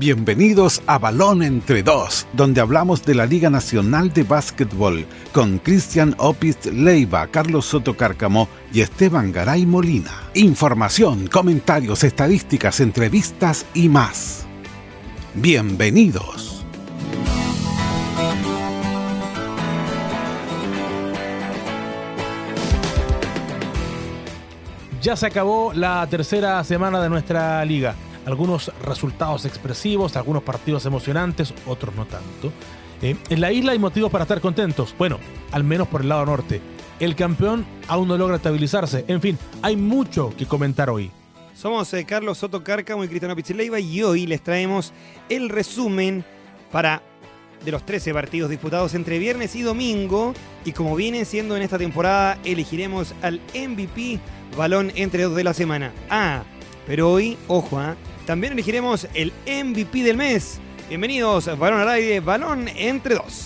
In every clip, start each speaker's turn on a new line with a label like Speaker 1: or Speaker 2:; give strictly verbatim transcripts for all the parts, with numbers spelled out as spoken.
Speaker 1: Bienvenidos a Balón Entre Dos, donde hablamos de la Liga Nacional de Básquetbol, con Cristian Opitz Leiva, Carlos Soto Cárcamo y Esteban Garay Molina. Información, comentarios, estadísticas, entrevistas y más. Bienvenidos.
Speaker 2: Ya se acabó la tercera semana de nuestra liga. Algunos resultados expresivos, algunos partidos emocionantes, otros no tanto. Eh, en la isla hay motivos para estar contentos. Bueno, al menos por el lado norte. El campeón aún no logra estabilizarse. En fin, hay mucho que comentar hoy.
Speaker 3: Somos eh, Carlos Soto Cárcamo y Cristian Opitz Leiva y hoy les traemos el resumen para de los trece partidos disputados entre viernes y domingo. Y como viene siendo en esta temporada, elegiremos al M V P Balón Entre Dos de la semana. Ah, pero hoy, ojo, ¿eh? También elegiremos el M V P del mes. Bienvenidos, Balón al Aire, Balón Entre Dos.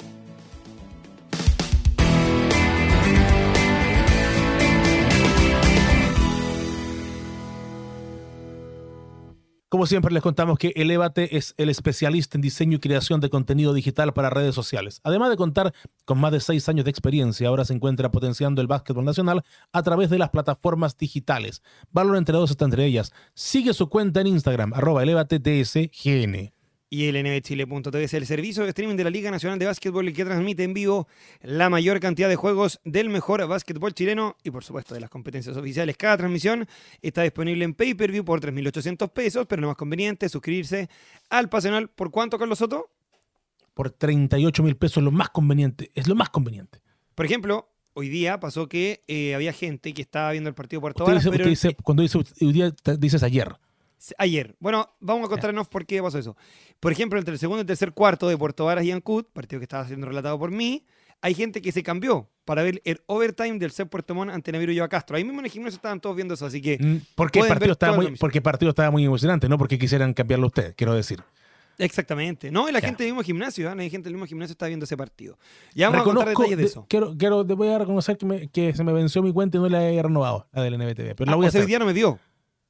Speaker 2: Como siempre les contamos que Elevate es el especialista en diseño y creación de contenido digital para redes sociales. Además de contar con más de seis años de experiencia, ahora se encuentra potenciando el básquetbol nacional a través de las plataformas digitales. Balón Entre Dos está entre ellas. Sigue su cuenta en Instagram, arroba elevatetsgn.
Speaker 3: Y el N B Chile punto T V es el servicio de streaming de la Liga Nacional de Básquetbol, el que transmite en vivo la mayor cantidad de juegos del mejor básquetbol chileno y por supuesto de las competencias oficiales. Cada transmisión está disponible en pay-per-view por tres mil ochocientos pesos, pero lo más conveniente es suscribirse al Pasional. ¿Por cuánto, Carlos Soto?
Speaker 2: Por treinta y ocho mil pesos, lo más conveniente. Es lo más conveniente.
Speaker 3: Por ejemplo, hoy día pasó que eh, había gente que estaba viendo el partido Puerto
Speaker 2: Usted
Speaker 3: Varas,
Speaker 2: dice,
Speaker 3: pero
Speaker 2: usted dice, cuando dice hoy día, dices ayer.
Speaker 3: Ayer. Bueno, vamos a contarnos por qué pasó eso. Por ejemplo, entre el segundo y el tercer cuarto de Puerto Varas y Ancud, partido que estaba siendo relatado por mí, hay gente que se cambió para ver el overtime del C E P Puerto Montt ante Naviero Yoa Castro. Ahí mismo en el gimnasio estaban todos viendo eso, así que...
Speaker 2: Porque el partido estaba muy, porque el partido estaba muy emocionante, no porque quisieran cambiarlo ustedes, quiero decir.
Speaker 3: Exactamente. No, y la
Speaker 2: ya.
Speaker 3: gente del mismo gimnasio, ¿eh? La gente del mismo gimnasio está viendo ese partido. Ya vamos
Speaker 2: Reconozco,
Speaker 3: a contar detalles de eso.
Speaker 2: De, quiero, quiero, voy a reconocer que, me, que se me venció mi cuenta y no la he renovado, la del N B T V. Pero
Speaker 3: ah,
Speaker 2: la voy a hacer.
Speaker 3: Hoy día no me dio.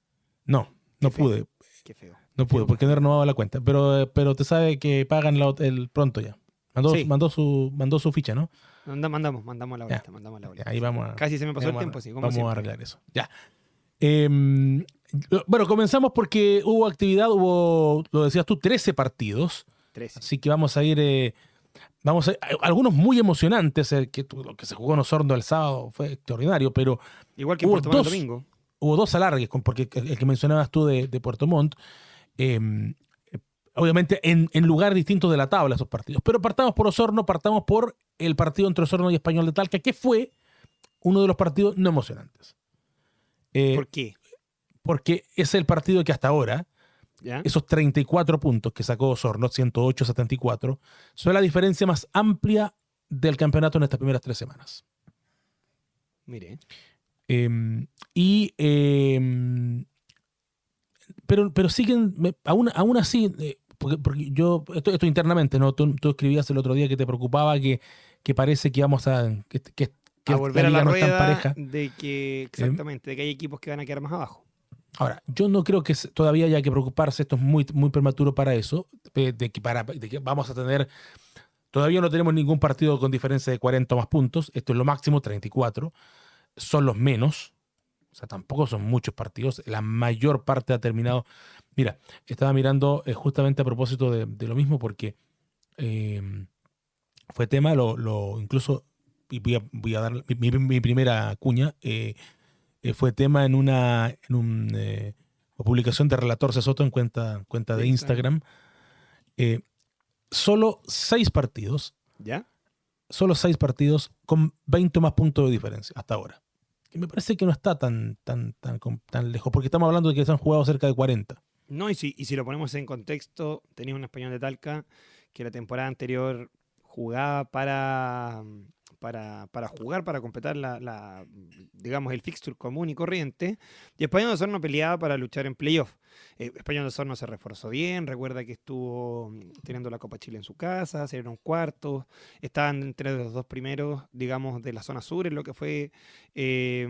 Speaker 2: No, no
Speaker 3: Qué
Speaker 2: pude.
Speaker 3: Feo. Qué feo.
Speaker 2: No pude, porque no he renovado la cuenta. Pero, pero te sabe que pagan la, el pronto ya. Mandó, sí. mandó, su, mandó su ficha, ¿no?
Speaker 3: Mandamos, mandamos la boleta, mandamos la boleta.
Speaker 2: Ya, ahí vamos a,
Speaker 3: Casi se me pasó el tiempo,
Speaker 2: a,
Speaker 3: sí. Como
Speaker 2: vamos
Speaker 3: siempre.
Speaker 2: a arreglar eso. Ya. Eh, bueno, comenzamos porque hubo actividad, hubo, lo decías tú, trece partidos.
Speaker 3: trece.
Speaker 2: Así que vamos a ir... Eh, vamos a, algunos muy emocionantes. El que, lo que se jugó en Osorno el sábado fue extraordinario, pero...
Speaker 3: Igual que en Puerto Montt el domingo.
Speaker 2: Hubo dos alargues, porque el que mencionabas tú de, de Puerto Montt, eh, obviamente en, en lugares distintos de la tabla esos partidos. Pero partamos por Osorno, partamos por el partido entre Osorno y Español de Talca, que fue uno de los partidos no emocionantes.
Speaker 3: Eh, ¿Por qué?
Speaker 2: Porque es el partido que hasta ahora, ¿ya? Esos treinta y cuatro puntos que sacó Osorno, ciento ocho a setenta y cuatro, son la diferencia más amplia del campeonato en estas primeras tres semanas.
Speaker 3: Mire.
Speaker 2: Eh, y eh, pero, pero siguen, aún, aún así, eh, porque, porque yo, esto, esto internamente, ¿no? Tú, tú escribías el otro día que te preocupaba que, que parece que vamos a... Que, que, que
Speaker 3: a volver a la
Speaker 2: no
Speaker 3: rueda
Speaker 2: pareja.
Speaker 3: de que, exactamente, eh, de que hay equipos que van a quedar más abajo.
Speaker 2: Ahora, yo no creo que todavía haya que preocuparse, esto es muy, muy prematuro para eso, de, de, que para, de que vamos a tener... Todavía no tenemos ningún partido con diferencia de cuarenta o más puntos, esto es lo máximo, treinta y cuatro. Son los menos, o sea, tampoco son muchos partidos, la mayor parte ha terminado. Mira, estaba mirando eh, justamente a propósito de, de lo mismo porque eh, fue tema, lo, lo incluso, y voy a, voy a dar mi, mi, mi primera cuña, eh, eh, fue tema en una, en un, eh, publicación de Relator Soto en cuenta, cuenta de Instagram. Eh, solo seis partidos,
Speaker 3: ¿ya?
Speaker 2: Solo seis partidos con veinte más puntos de diferencia hasta ahora. Y me parece que no está tan, tan, tan, tan lejos, porque estamos hablando de que se han jugado cerca de cuarenta.
Speaker 3: No, y si, y si lo ponemos en contexto, tenía un Español de Talca que la temporada anterior jugaba para, para, para jugar, para completar la, la, digamos, el fixture común y corriente, y Español de Osorno peleaba para luchar en playoff. Eh, Español de Osorno se reforzó bien, recuerda que estuvo teniendo la Copa Chile en su casa, se dieron cuartos, estaban entre los dos primeros, digamos, de la zona sur en lo que fue eh,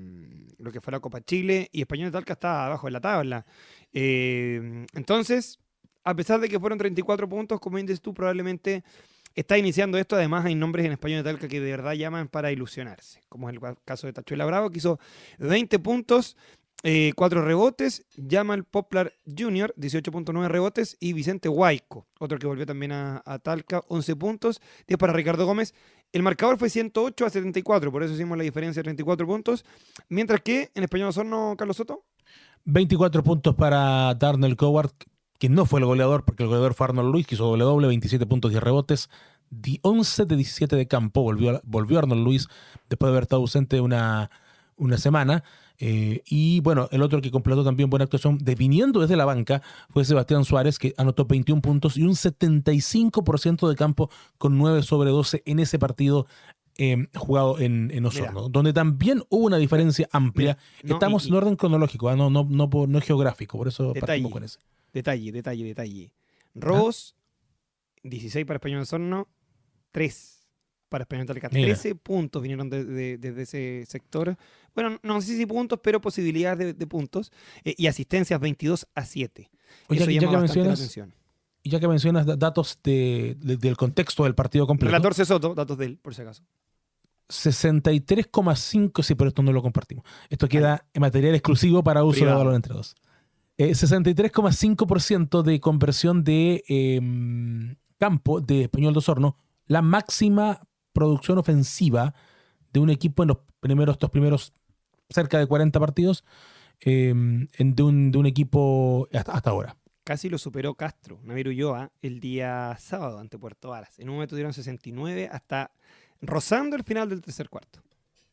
Speaker 3: lo que fue la Copa Chile, y Español de Talca estaba abajo de la tabla. Eh, entonces, a pesar de que fueron treinta y cuatro puntos, como dices tú, probablemente está iniciando esto. Además, hay nombres en Español de Talca que de verdad llaman para ilusionarse, como es el caso de Tachuela Bravo, que hizo veinte puntos, eh, cuatro rebotes. Yamal Poplar junior, dieciocho punto nueve rebotes. Y Vicente Huayco, otro que volvió también a, a Talca, once puntos. diez para Ricardo Gómez. El marcador fue ciento ocho a setenta y cuatro, por eso hicimos la diferencia de treinta y cuatro puntos. Mientras que en Español Osorno, Carlos Soto.
Speaker 2: veinticuatro puntos para Darnell Coward, que no fue el goleador, porque el goleador fue Arnold Luis, que hizo doble doble, veintisiete puntos, diez rebotes, once de diecisiete de campo. Volvió, volvió Arnold Luis después de haber estado ausente una, una semana. Eh, y bueno, el otro que completó también buena actuación, de viniendo desde la banca, fue Sebastián Suárez, que anotó veintiún puntos y un setenta y cinco por ciento de campo con nueve sobre doce en ese partido eh, jugado en, en Osorno, Mira. donde también hubo una diferencia amplia. Mira, no, Estamos y, en orden cronológico, ¿eh? no, no, no, no, no geográfico, por eso
Speaker 3: detalle,
Speaker 2: partimos con ese.
Speaker 3: Detalle, detalle, detalle. Robos, ¿Ah? dieciséis para Español Osorno, tres para Español Talca. trece puntos vinieron desde de, de, de ese sector. Bueno, no sé si puntos, pero posibilidades de, de puntos. Eh, y asistencias veintidós a siete.
Speaker 2: Oye,
Speaker 3: Eso
Speaker 2: ya,
Speaker 3: llama
Speaker 2: que
Speaker 3: bastante la
Speaker 2: mencionas,
Speaker 3: atención.
Speaker 2: Y ya que mencionas datos de, de, del contexto del partido completo.
Speaker 3: Relator Cesoto, datos de él, por si acaso.
Speaker 2: sesenta y tres coma cinco, sí, pero esto no lo compartimos. Esto queda en material exclusivo para uso Privado. de Balón entre dos. Eh, sesenta y tres coma cinco por ciento de conversión de eh, campo de Español de Osorno, la máxima producción ofensiva de un equipo en los primeros, estos primeros cerca de cuarenta partidos, eh, en, de, un, de un equipo hasta, hasta ahora.
Speaker 3: Casi lo superó Castro, Navier Ulloa, el día sábado ante Puerto Varas. En un momento dieron sesenta y nueve hasta rozando el final del tercer cuarto.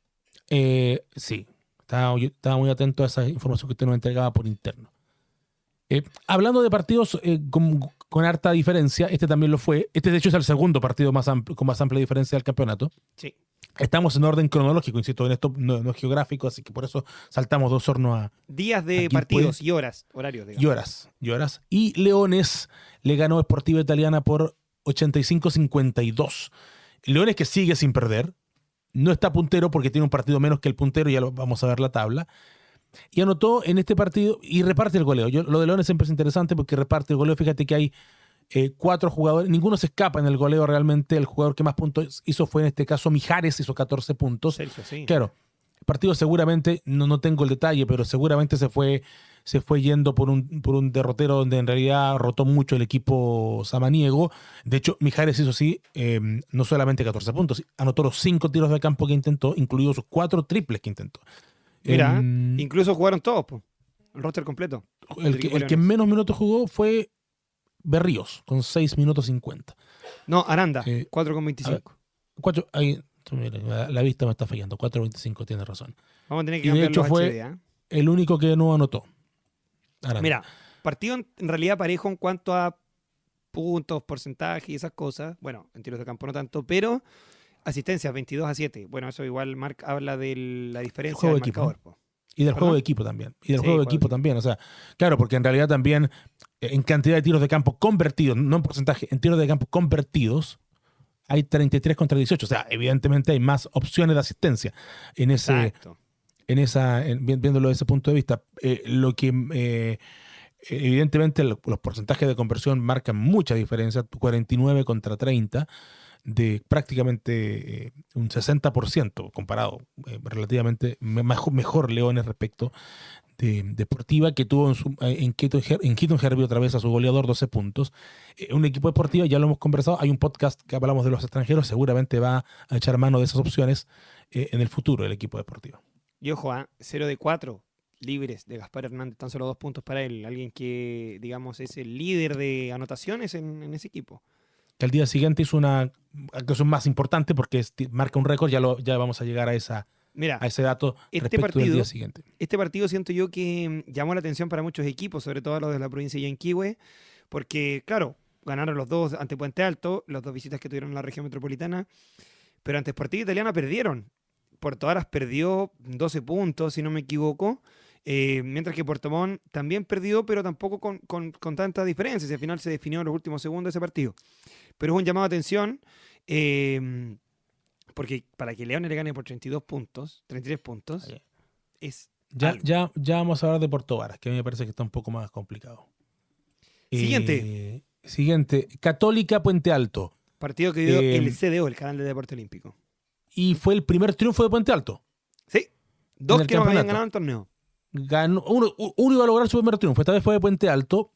Speaker 2: Eh, sí, estaba, estaba muy atento a esa información que usted nos entregaba por interno. Eh, hablando de partidos eh, con, con harta diferencia, este también lo fue. Este, de hecho, es el segundo partido más ampl- con más amplia diferencia del campeonato.
Speaker 3: Sí.
Speaker 2: Estamos en orden cronológico, insisto, en esto no, no es geográfico, así que por eso saltamos dos hornos a...
Speaker 3: Días de partidos y horas, horarios. Digamos.
Speaker 2: Y horas, y horas. Y Leones le ganó a Sportiva Italiana por ochenta y cinco a cincuenta y dos. Leones que sigue sin perder. No está puntero porque tiene un partido menos que el puntero, ya lo, vamos a ver la tabla. Y anotó en este partido y reparte el goleo. Yo, lo de Leones siempre es interesante porque reparte el goleo. Fíjate que hay eh, cuatro jugadores, ninguno se escapa en el goleo realmente. El jugador que más puntos hizo fue en este caso Mijares, hizo catorce puntos.
Speaker 3: Sergio, sí.
Speaker 2: Claro, el partido seguramente, no, no tengo el detalle, pero seguramente se fue, se fue yendo por un, por un derrotero donde en realidad rotó mucho el equipo samaniego. De hecho, Mijares hizo sí, eh, no solamente catorce puntos, anotó los cinco tiros de campo que intentó, incluidos sus cuatro triples que intentó.
Speaker 3: Mira, um, incluso jugaron todos, po. El roster completo.
Speaker 2: El que, el que menos minutos jugó fue Berríos, con seis minutos cincuenta.
Speaker 3: No, Aranda, eh, cuatro con veinticinco.
Speaker 2: cuatro, ahí, la, la vista me está fallando, cuatro veinticinco, tiene razón.
Speaker 3: Vamos a tener que
Speaker 2: y
Speaker 3: cambiar
Speaker 2: de hecho
Speaker 3: los
Speaker 2: fue
Speaker 3: H D, ¿eh?
Speaker 2: el único que no anotó. Aranda.
Speaker 3: Mira, partido en, en realidad parejo en cuanto a puntos, porcentaje y esas cosas. Bueno, en tiros de campo no tanto, pero... Asistencias, veintidós a siete. Bueno, eso igual marca, habla de la diferencia del
Speaker 2: equipo,
Speaker 3: marcador.
Speaker 2: ¿no? Y del ¿Perdón? juego de equipo también. Y del sí, juego de equipo también. O sea, claro, porque en realidad también en cantidad de tiros de campo convertidos, no en porcentaje, en tiros de campo convertidos, hay treinta y tres contra dieciocho. O sea, evidentemente hay más opciones de asistencia en ese, Exacto. en esa, en, viéndolo desde ese punto de vista. Eh, lo que eh, evidentemente los porcentajes de conversión marcan mucha diferencia, cuarenta y nueve contra treinta. De prácticamente eh, un sesenta por ciento comparado eh, relativamente mejor, mejor Leones respecto de, de Sportiva, que tuvo en, su, en, Keaton, en Keaton Hervey otra vez a su goleador doce puntos. Eh, un equipo de Sportiva, ya lo hemos conversado, hay un podcast que hablamos de los extranjeros, seguramente va a echar mano de esas opciones eh, en el futuro el equipo de Sportiva.
Speaker 3: Y ojo, ¿eh? cero de cuatro libres de Gaspar Hernández, tan solo dos puntos para él, alguien que digamos es el líder de anotaciones en, en ese equipo.
Speaker 2: Que al día siguiente hizo una actuación más importante porque es, marca un récord, ya, lo, ya vamos a llegar a, esa,
Speaker 3: Mira,
Speaker 2: a ese dato
Speaker 3: este
Speaker 2: respecto
Speaker 3: partido,
Speaker 2: del día siguiente.
Speaker 3: Este partido siento yo que llamó la atención para muchos equipos, sobre todo los de la provincia de Yanquihue, porque claro, ganaron los dos ante Puente Alto, las dos visitas que tuvieron en la región metropolitana, pero ante Sportiva Italiana perdieron. Puerto Varas perdió doce puntos, si no me equivoco, eh, mientras que Puerto Montt también perdió, pero tampoco con, con, con tanta diferencia. Al final se definió en los últimos segundos ese partido. Pero es un llamado de atención, eh, porque para que Leones le gane por treinta y dos puntos, treinta y tres puntos, Oye. es
Speaker 2: ya, ya, ya vamos a hablar de Puerto Varas, que a mí me parece que está un poco más complicado.
Speaker 3: Siguiente.
Speaker 2: Eh, siguiente. Católica Puente Alto.
Speaker 3: Partido que dio
Speaker 2: Eh,
Speaker 3: el C D O, el canal de deporte olímpico.
Speaker 2: Y fue el primer triunfo de Puente Alto.
Speaker 3: Sí. Dos
Speaker 2: En el
Speaker 3: que no habían
Speaker 2: campeonato.
Speaker 3: ganado el torneo.
Speaker 2: Ganó, uno, uno iba a lograr su primer triunfo. Esta vez fue de Puente Alto.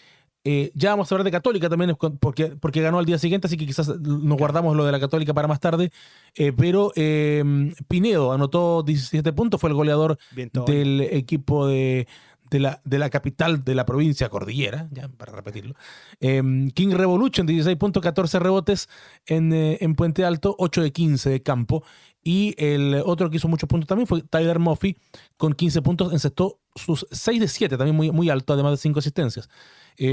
Speaker 2: Eh, ya vamos a hablar de Católica también, porque, porque ganó al día siguiente, así que quizás nos guardamos lo de la Católica para más tarde. Eh, pero eh, Pinedo anotó diecisiete puntos, fue el goleador
Speaker 3: Bien todo.
Speaker 2: del equipo de, de, la, de la capital de la provincia Cordillera, ya para repetirlo. Eh, King Revolution, dieciséis puntos, catorce rebotes en, eh, en Puente Alto, ocho de quince de campo. Y el otro que hizo muchos puntos también fue Tyler Murphy, con quince puntos, encestó sus seis de siete, también muy, muy alto, además de cinco asistencias. Eh,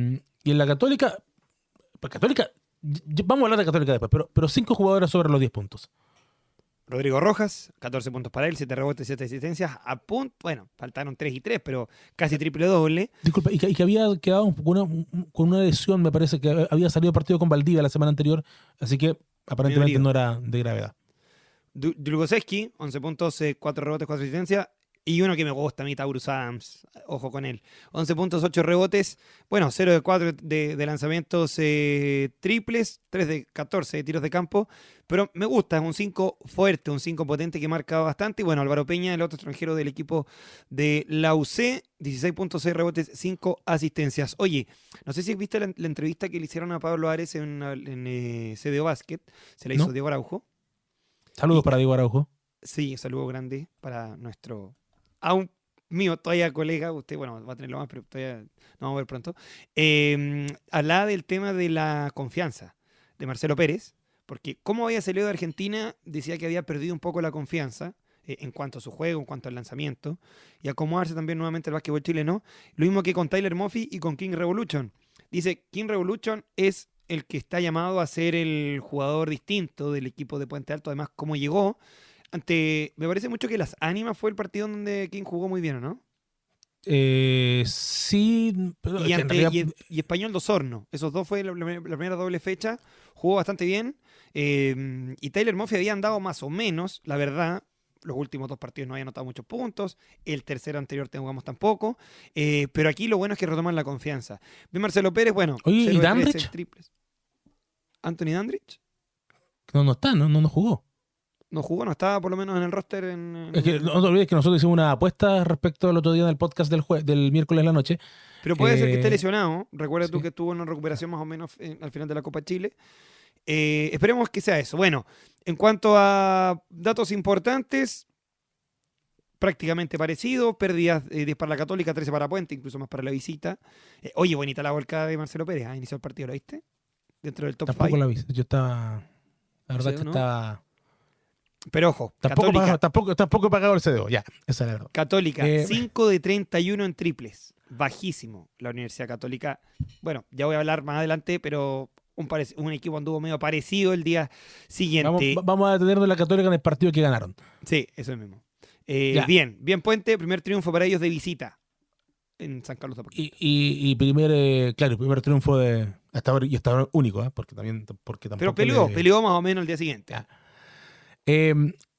Speaker 2: y en la Católica, pues Católica, vamos a hablar de Católica después, pero, pero cinco jugadores sobre los diez puntos.
Speaker 3: Rodrigo Rojas, catorce puntos para él, siete rebotes, siete asistencias. A punto, bueno, faltaron tres y tres, pero casi triple doble.
Speaker 2: Disculpa, y que, y que había quedado con una, con una lesión, me parece que había salido partido con Valdivia la semana anterior, así que aparentemente no era de gravedad.
Speaker 3: Dlugoszewski, once puntos, cuatro rebotes, cuatro asistencias. Y uno que me gusta a mí, Taurus Adams. Ojo con él. once puntos, ocho rebotes. Bueno, cero de cuatro de, de lanzamientos eh, triples. tres de catorce de tiros de campo. Pero me gusta, es un cinco fuerte, un cinco potente que marca bastante. Y bueno, Álvaro Peña, el otro extranjero del equipo de la U C. dieciséis puntos, seis rebotes, cinco asistencias. Oye, no sé si viste la, la entrevista que le hicieron a Pablo Ares en, en eh, C D O Basket. Se la hizo
Speaker 2: ¿No?
Speaker 3: Diego Araujo.
Speaker 2: Saludos
Speaker 3: Y-
Speaker 2: para Diego Araujo.
Speaker 3: Sí, un saludo grande para nuestro, aún mío, todavía colega, usted, bueno, va a tenerlo más, pero todavía nos vamos a ver pronto. Eh, hablaba del tema de la confianza de Marcelo Pérez, porque como había salido de Argentina, decía que había perdido un poco la confianza eh, en cuanto a su juego, en cuanto al lanzamiento, y acomodarse también nuevamente al básquetbol chileno. Lo mismo que con Tyler Murphy y con King Revolution. Dice, King Revolution es el que está llamado a ser el jugador distinto del equipo de Puente Alto, además cómo llegó. Ante, me parece mucho que Las Ánimas fue el partido donde King jugó muy bien, ¿o no?
Speaker 2: Eh, sí, pero es
Speaker 3: Y,
Speaker 2: que en
Speaker 3: ante,
Speaker 2: realidad-
Speaker 3: y, y Español de Osorno. Esos dos fue la, la- la primera doble fecha. Jugó bastante bien. Eh, y Tyler Murphy había andado más o menos, la verdad. Los últimos dos partidos no había anotado muchos puntos. El tercero anterior te jugamos tampoco. Eh, pero aquí lo bueno es que retoman la confianza. Ve Marcelo Pérez, bueno.
Speaker 2: Oye, ¿y
Speaker 3: cero de trece
Speaker 2: Dandridge?
Speaker 3: en triples. ¿Anthony Dandridge?
Speaker 2: no, no está, no, no, no jugó.
Speaker 3: No jugó, no estaba por lo menos en el roster. En, en-
Speaker 2: Es que no te olvides que nosotros hicimos una apuesta respecto al otro día en el podcast del, jue- del miércoles en la noche.
Speaker 3: Pero puede ser que esté
Speaker 2: Eh,
Speaker 3: lesionado. Recuerda tú
Speaker 2: sí.
Speaker 3: que estuvo en una recuperación más o menos eh, al final de la Copa Chile. Eh, esperemos que sea eso. Bueno, en cuanto a datos importantes, prácticamente parecido. Pérdidas eh, diez para la Católica, trece para Puente, incluso más para la visita. Eh, oye, bonita la volcada de Marcelo Pérez. Ah, inició el partido, ¿lo viste? Dentro del top
Speaker 2: Tampoco
Speaker 3: cinco.
Speaker 2: la vi. Yo estaba. La verdad
Speaker 3: Sí,
Speaker 2: es que
Speaker 3: ¿no?
Speaker 2: estaba.
Speaker 3: Pero ojo,
Speaker 2: Tampoco,
Speaker 3: Católica,
Speaker 2: pagado, tampoco, tampoco he pagado el C D O. Ya, esa es la verdad.
Speaker 3: Católica
Speaker 2: Eh,
Speaker 3: cinco de treinta y uno en triples. Bajísimo la Universidad Católica. Bueno, ya voy a hablar más adelante, pero un, parec- un equipo anduvo medio parecido el día siguiente.
Speaker 2: Vamos, va- vamos a detenernos en la Católica en el partido que ganaron.
Speaker 3: Sí, eso es mismo. Eh,
Speaker 2: Ya.
Speaker 3: bien, bien Puente, primer triunfo para ellos de visita en San Carlos de Apoquindo.
Speaker 2: Y, y, y primer, eh, claro, primer triunfo de. Hasta ahora, y hasta ahora único, ¿eh? Porque también. Porque tampoco
Speaker 3: Pero peleó,
Speaker 2: le-
Speaker 3: peleó más o menos el día siguiente.
Speaker 2: Ya. Eh,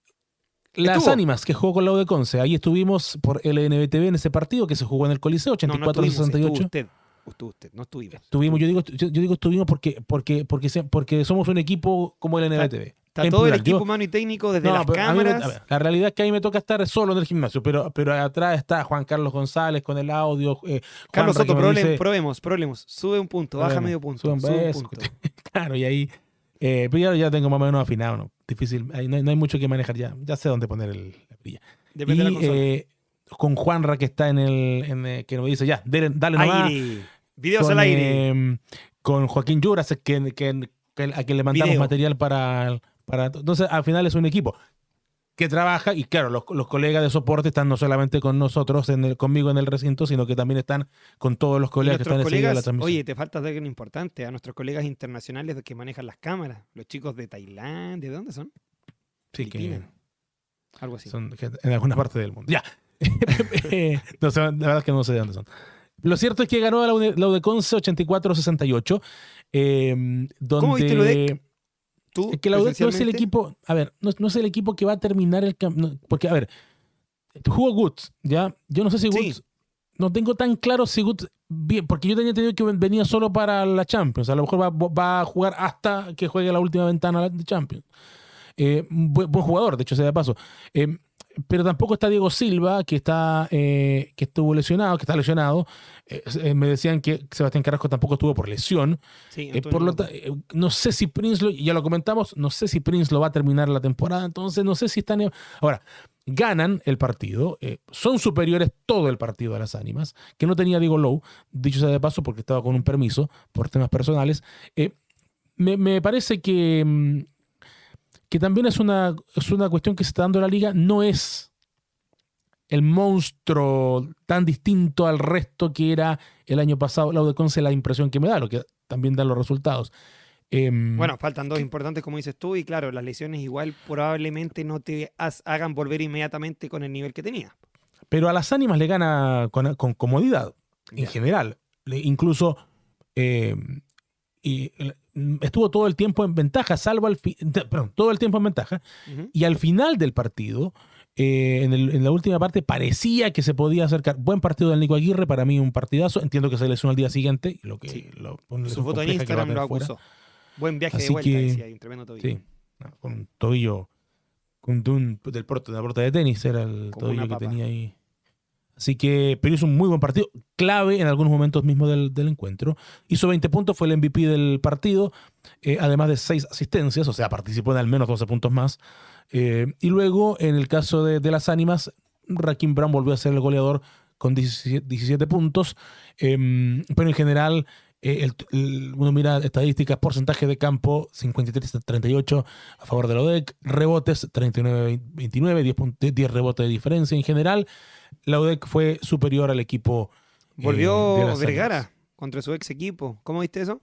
Speaker 2: las
Speaker 3: Estuvo.
Speaker 2: Ánimas que jugó con la U de Conce. Ahí estuvimos por L N B T V en ese partido que se jugó en el Coliseo,
Speaker 3: No, no
Speaker 2: ochenta y cuatro a
Speaker 3: estuvimos,
Speaker 2: sesenta y
Speaker 3: estuvo
Speaker 2: ocho.
Speaker 3: usted. Estuvo usted, no estuvimos.
Speaker 2: Estuvimos, yo digo, yo, yo digo estuvimos porque, porque, porque, se- porque somos un equipo como el N B T V.
Speaker 3: Está
Speaker 2: En
Speaker 3: todo
Speaker 2: plural.
Speaker 3: el equipo
Speaker 2: Yo-
Speaker 3: humano y técnico desde
Speaker 2: no,
Speaker 3: las
Speaker 2: pero a mí me-
Speaker 3: cámaras.
Speaker 2: a ver, la realidad es que a mí me toca estar solo en el gimnasio, pero, pero atrás está Juan Carlos González con el audio. Eh,
Speaker 3: Carlos
Speaker 2: Juanra que
Speaker 3: Soto,
Speaker 2: me
Speaker 3: problem-
Speaker 2: dice-
Speaker 3: probemos, probemos. Sube un punto, baja
Speaker 2: Probemos,
Speaker 3: medio punto.
Speaker 2: sube un
Speaker 3: Sube un
Speaker 2: beso,
Speaker 3: punto.
Speaker 2: Claro, y ahí. Eh, pero ya, ya tengo más o menos afinado, ¿no? Difícil. Ahí no, hay, no hay mucho que manejar ya. Ya sé dónde poner el, la brilla.
Speaker 3: Depende de la
Speaker 2: Y
Speaker 3: consola.
Speaker 2: eh, con Juanra que está en el. En, eh, que nos dice, ya, dale, dale nomás.
Speaker 3: Aire. Videos
Speaker 2: Con,
Speaker 3: al aire.
Speaker 2: eh, con Joaquín Lluras, que, que, que, a quien le mandamos
Speaker 3: Video.
Speaker 2: material para, para. Entonces, al final es un equipo que trabaja, y claro, los, los colegas de soporte están no solamente con nosotros, en el, conmigo en el recinto, sino que también están con todos los
Speaker 3: Y
Speaker 2: colegas que están
Speaker 3: nuestros
Speaker 2: ese día de la
Speaker 3: colegas,
Speaker 2: transmisión.
Speaker 3: oye, te falta de algo importante, a nuestros colegas internacionales que manejan las cámaras, los chicos de Tailandia, ¿de dónde son?
Speaker 2: sí, que
Speaker 3: Filipinas. Algo así.
Speaker 2: son que en alguna parte del mundo. Ya. Eh, no sé, la verdad es que no sé de dónde son. Lo cierto es que ganó la, Uni- la U D Conce ochenta y cuatro a sesenta y ocho. Eh, donde
Speaker 3: ¿Cómo viste la U D E C? ¿Tú,
Speaker 2: Es que la U D E C no es el
Speaker 3: presencialmente?
Speaker 2: equipo, a ver, no, no es el equipo que va a terminar el campeonato. Porque, a ver, jugó Woods, ¿ya? Yo no sé si
Speaker 3: Sí.
Speaker 2: Woods no tengo tan claro si Guts, bien, porque yo tenía entendido que venía solo para la Champions. A lo mejor va, va a jugar hasta que juegue la última ventana de Champions. Eh, buen, buen jugador, de hecho, sea de paso. Eh, pero tampoco está Diego Silva, que está eh, que estuvo lesionado, que está lesionado. Eh, eh, me decían que Sebastián Carrasco tampoco estuvo por lesión.
Speaker 3: Sí,
Speaker 2: Eh, por lo ta- eh, no sé si Prince, lo, ya lo comentamos, no sé si Prince lo va a terminar la temporada, entonces no sé si están... Ahora, ganan el partido, eh, son superiores todo el partido a las Ánimas, que no tenía Diego Lowe, dicho sea de paso, porque estaba con un permiso por temas personales. Eh, me, me parece que... mm, que también es una, es una cuestión que se está dando en la liga, no es el monstruo tan distinto al resto que era el año pasado. La U D Conce, la impresión que me da, lo que también dan los resultados. Eh,
Speaker 3: Bueno, faltan dos importantes, como dices tú, y claro, las lesiones igual probablemente no te has- hagan volver inmediatamente con el nivel que tenía.
Speaker 2: pero a las Ánimas le gana con, con comodidad, en
Speaker 3: Ya.
Speaker 2: general. Le- incluso eh, y, estuvo todo el tiempo en ventaja, salvo al fi- perdón, todo el tiempo en ventaja.
Speaker 3: Ujú.
Speaker 2: Y al final del partido, eh, en, el- en la última parte, parecía que se podía acercar. Buen partido del Nico Aguirre, para mí un partidazo. Entiendo que se lesionó al día siguiente, lo que
Speaker 3: Sí.
Speaker 2: lo, una
Speaker 3: Su
Speaker 2: lesión
Speaker 3: foto en
Speaker 2: compleja que va a
Speaker 3: Instagram lo
Speaker 2: tener fuera.
Speaker 3: acusó. Buen viaje
Speaker 2: Así
Speaker 3: de vuelta,
Speaker 2: que-
Speaker 3: decía, y un tremendo tobillo.
Speaker 2: Sí, no, con un tobillo con de un, del porte, de la porta de tenis, era el
Speaker 3: Como
Speaker 2: tobillo
Speaker 3: una
Speaker 2: que
Speaker 3: papa.
Speaker 2: tenía ahí. Así que, pero hizo un muy buen partido, clave en algunos momentos mismos del, del encuentro. Hizo veinte puntos, fue el M V P del partido, eh, además de seis asistencias, o sea, participó en al menos doce puntos más. Eh, y luego, en el caso de, de las Ánimas, Raheem Brown volvió a ser el goleador con diecisiete, diecisiete puntos, eh, pero en general, eh, el, el- uno mira estadísticas, porcentaje de campo, cincuenta y tres a treinta y ocho a favor de la U D E C, rebotes, treinta y nueve a veintinueve, diez, puntos- diez rebotes de diferencia en general. La U D E C fue superior al equipo. eh,
Speaker 3: Volvió
Speaker 2: de las
Speaker 3: Vergara
Speaker 2: Ánimas.
Speaker 3: contra su ex equipo. ¿Cómo viste eso?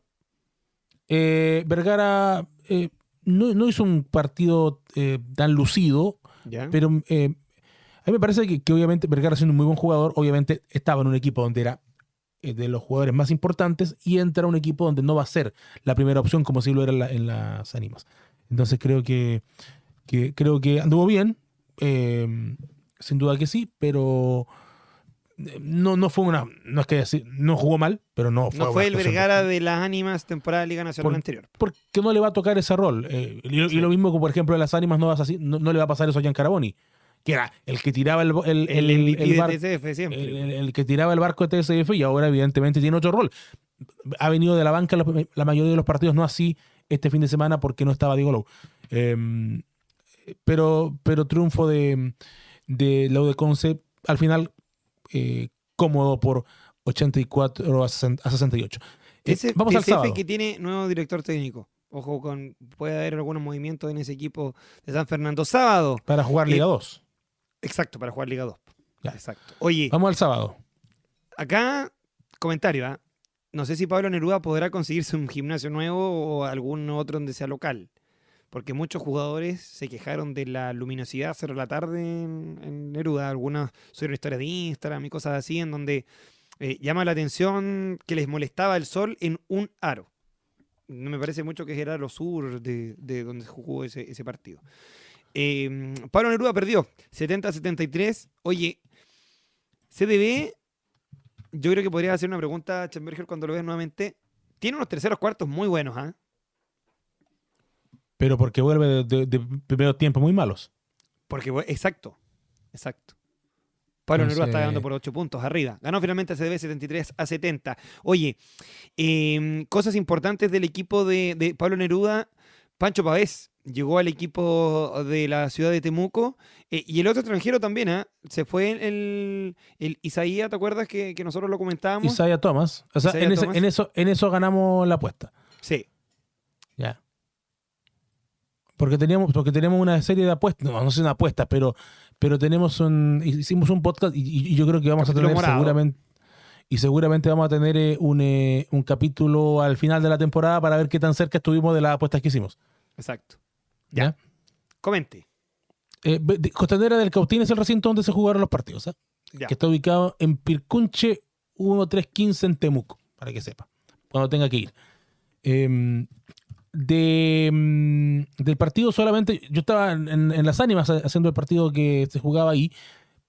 Speaker 2: Eh, Vergara eh, no, no hizo un partido eh, tan lucido,
Speaker 3: Ya.
Speaker 2: pero eh, a mí me parece que, que obviamente Vergara, siendo un muy buen jugador, obviamente estaba en un equipo donde era eh, de los jugadores más importantes y entra a un equipo donde no va a ser la primera opción como si lo era en, la- en las Ánimas. Entonces creo que, que creo que anduvo bien, eh, sin duda que sí, pero eh, no, no fue una, no es que decir, no jugó mal, pero no fue,
Speaker 3: No
Speaker 2: una
Speaker 3: fue el
Speaker 2: actuación
Speaker 3: Vergara de las Ánimas temporada de Liga Nacional
Speaker 2: Por-
Speaker 3: anterior.
Speaker 2: porque no le va a tocar ese rol. Eh, y, y
Speaker 3: Sí.
Speaker 2: lo mismo que, por ejemplo, en las Ánimas no, vas así, no, no le va a pasar eso a Gian Caraboni, que era el que tiraba el, bo- el,
Speaker 3: El,
Speaker 2: el-
Speaker 3: M V P
Speaker 2: el
Speaker 3: de
Speaker 2: bar-
Speaker 3: T C F siempre.
Speaker 2: el- el- el que tiraba el barco de T S F y ahora evidentemente tiene otro rol. Ha venido de la banca los- la mayoría de los partidos, no así este fin de semana porque no estaba Diego Lowe. Eh, pero, pero triunfo de, de la U D Conce al final eh, cómodo por ochenta y cuatro a sesenta y ocho. Eh,
Speaker 3: Ese
Speaker 2: vamos al
Speaker 3: T C F
Speaker 2: sábado.
Speaker 3: que tiene nuevo director técnico. Ojo, con puede haber algunos movimientos en ese equipo de San Fernando. Sábado.
Speaker 2: Para jugar Liga
Speaker 3: Eh,
Speaker 2: dos.
Speaker 3: Exacto, para jugar Liga dos.
Speaker 2: Ya.
Speaker 3: Exacto. Oye,
Speaker 2: Vamos al sábado.
Speaker 3: acá, comentario, ¿ah? No sé si Pablo Neruda podrá conseguirse un gimnasio nuevo o algún otro donde sea local. Porque muchos jugadores se quejaron de la luminosidad cero de la tarde en, en Neruda. Algunas subieron historias de Instagram y cosas así, en donde eh, llama la atención que les molestaba el sol en un aro. No me parece mucho que era lo sur de, de donde jugó ese, ese partido. Eh, Pablo Neruda perdió setenta a setenta y tres. Oye, C D B, yo creo que podría hacer una pregunta a Schenberger cuando lo veas nuevamente. Tiene unos terceros cuartos muy buenos, ¿ah?
Speaker 2: Pero porque vuelve de, de, de primeros tiempos muy malos.
Speaker 3: Porque, bu- exacto, exacto. Pablo Neruda está
Speaker 2: Entonces-
Speaker 3: ganando por ocho puntos arriba. Ganó finalmente C D B setenta y tres a setenta. Oye, eh, cosas importantes del equipo de, de Pablo Neruda. Pancho Pavés llegó al equipo de la ciudad de Temuco. eh, y el otro extranjero también, ¿ah? Se fue el, el Isaías, ¿te acuerdas que, que nosotros lo comentábamos?
Speaker 2: Isaiah Thomas. O sea,
Speaker 3: Isaiah
Speaker 2: en, ese-
Speaker 3: Thomas.
Speaker 2: en eso, en eso ganamos la apuesta.
Speaker 3: Sí.
Speaker 2: Ya. Porque teníamos, porque tenemos una serie de apuestas, no, no sé una apuesta, pero, pero tenemos un, hicimos un podcast y, y yo creo que vamos
Speaker 3: Capítulo
Speaker 2: a tener
Speaker 3: morado.
Speaker 2: seguramente, y seguramente vamos a tener eh, un, eh, un capítulo al final de la temporada para ver qué tan cerca estuvimos de las apuestas que hicimos.
Speaker 3: Exacto.
Speaker 2: ¿Ya?
Speaker 3: Comente.
Speaker 2: Eh, ve- de- Costanera del Cautín es el recinto donde se jugaron los partidos, ¿ah?
Speaker 3: Ya.
Speaker 2: Que está ubicado en Pircunche trece quince en Temuco, para que sepa, cuando tenga que ir. Eh, de, mm, del partido solamente, yo estaba en, en las Ánimas haciendo el partido que se jugaba ahí,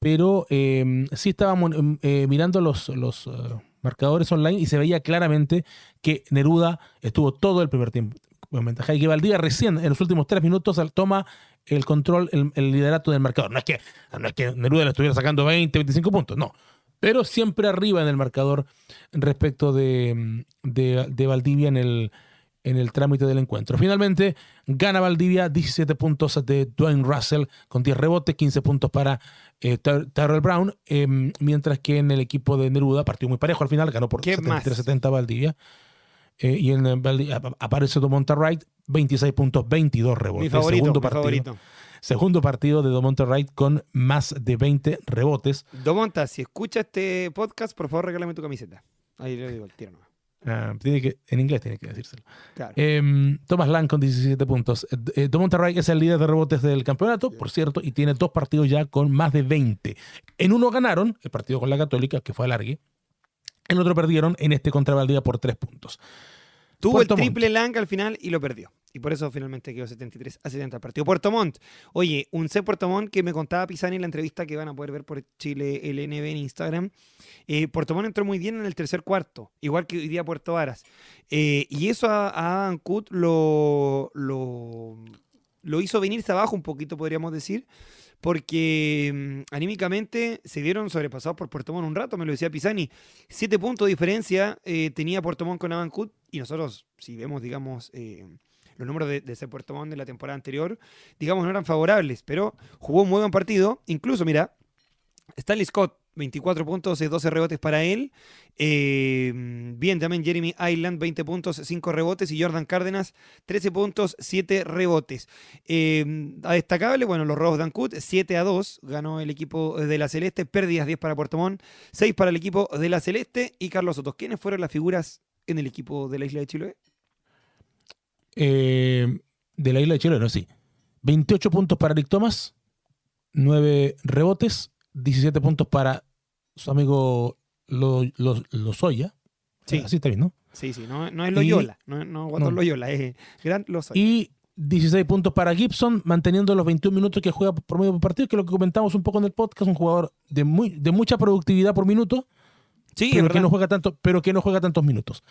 Speaker 2: pero eh, sí estábamos eh, mirando los, los uh, marcadores online y se veía claramente que Neruda estuvo todo el primer tiempo en ventaja y que Valdivia recién en los últimos tres minutos toma el control, el, el liderato del marcador. No es que, no es que Neruda le estuviera sacando veinte, veinticinco puntos, no. Pero siempre arriba en el marcador respecto de, de, de Valdivia en el, en el trámite del encuentro. Finalmente gana Valdivia, diecisiete puntos de Dwayne Russell con diez rebotes, quince puntos para eh, Tyrell Brown, eh, mientras que en el equipo de Neruda, partido muy parejo al final, ganó por setenta y tres setenta Valdivia. Eh, y en Valdivia aparece Domonta Wright, veintiséis puntos, veintidós rebotes.
Speaker 3: Mi favorito,
Speaker 2: segundo,
Speaker 3: mi
Speaker 2: partido,
Speaker 3: favorito.
Speaker 2: segundo partido de Domonta Wright con más de veinte rebotes.
Speaker 3: Domonta, si escucha este podcast, por favor regálame tu camiseta. Ahí le digo el tiro nomás.
Speaker 2: Uh, tiene que, en inglés tiene que decírselo.
Speaker 3: Claro.
Speaker 2: Eh, Thomas Lang con diecisiete puntos. Eh, Domonta Wright es el líder de rebotes del campeonato, por cierto, y tiene dos partidos ya con más de veinte. En uno ganaron, el partido con la Católica, que fue alargue. En otro perdieron, en este contra Valdivia por tres puntos.
Speaker 3: Tuvo
Speaker 2: Puerto
Speaker 3: el triple
Speaker 2: Montt.
Speaker 3: Lang al final y lo perdió. Y por eso finalmente quedó setenta y tres a setenta el partido. Puerto Montt. Oye, un C Puerto Montt que me contaba Pisani en la entrevista que van a poder ver por Chile L N B en Instagram. Eh, Puerto Montt entró muy bien en el tercer cuarto, igual que hoy día Puerto Varas. Eh, y eso a, a Adam Kut lo, lo, lo hizo venirse abajo un poquito, podríamos decir. Porque mmm, anímicamente se vieron sobrepasados por Puerto Montt un rato, me lo decía Pisani. Siete puntos de diferencia eh, tenía Puerto Montt con Abancut y nosotros, si vemos, digamos, eh, los números de, de ese Puerto Montt de la temporada anterior, digamos, no eran favorables, pero jugó un muy buen partido. Incluso, mira, Stanley Scott, veinticuatro puntos, doce rebotes para él. Eh, bien, también Jeremy Island, veinte puntos, cinco rebotes. Y Jordan Cárdenas, trece puntos, siete rebotes. Eh, a destacable, bueno, los robos de Ancud, siete a dos. Ganó el equipo de la Celeste. Pérdidas, diez para Puerto Montt, seis para el equipo de la Celeste. Y Carlos Soto, ¿quiénes fueron las figuras en el equipo de la Isla de Chiloé?
Speaker 2: Eh, de la Isla de Chiloé, no, sí. veintiocho puntos para Eric Thomas, nueve rebotes, diecisiete puntos para su amigo Lo, Lo, Lozoya.
Speaker 3: Sí.
Speaker 2: Así está bien, ¿no?
Speaker 3: Sí, sí, no, no es Loyola,
Speaker 2: y,
Speaker 3: no, no, no. Loyola, es Gran Lozoya.
Speaker 2: Y dieciséis puntos para Gibson, manteniendo los veintiún minutos que juega por medio por partido, que es lo que comentamos un poco en el podcast, un jugador de, muy, de mucha productividad por minuto,
Speaker 3: sí,
Speaker 2: pero, que no juega tanto, pero que no juega tantos minutos.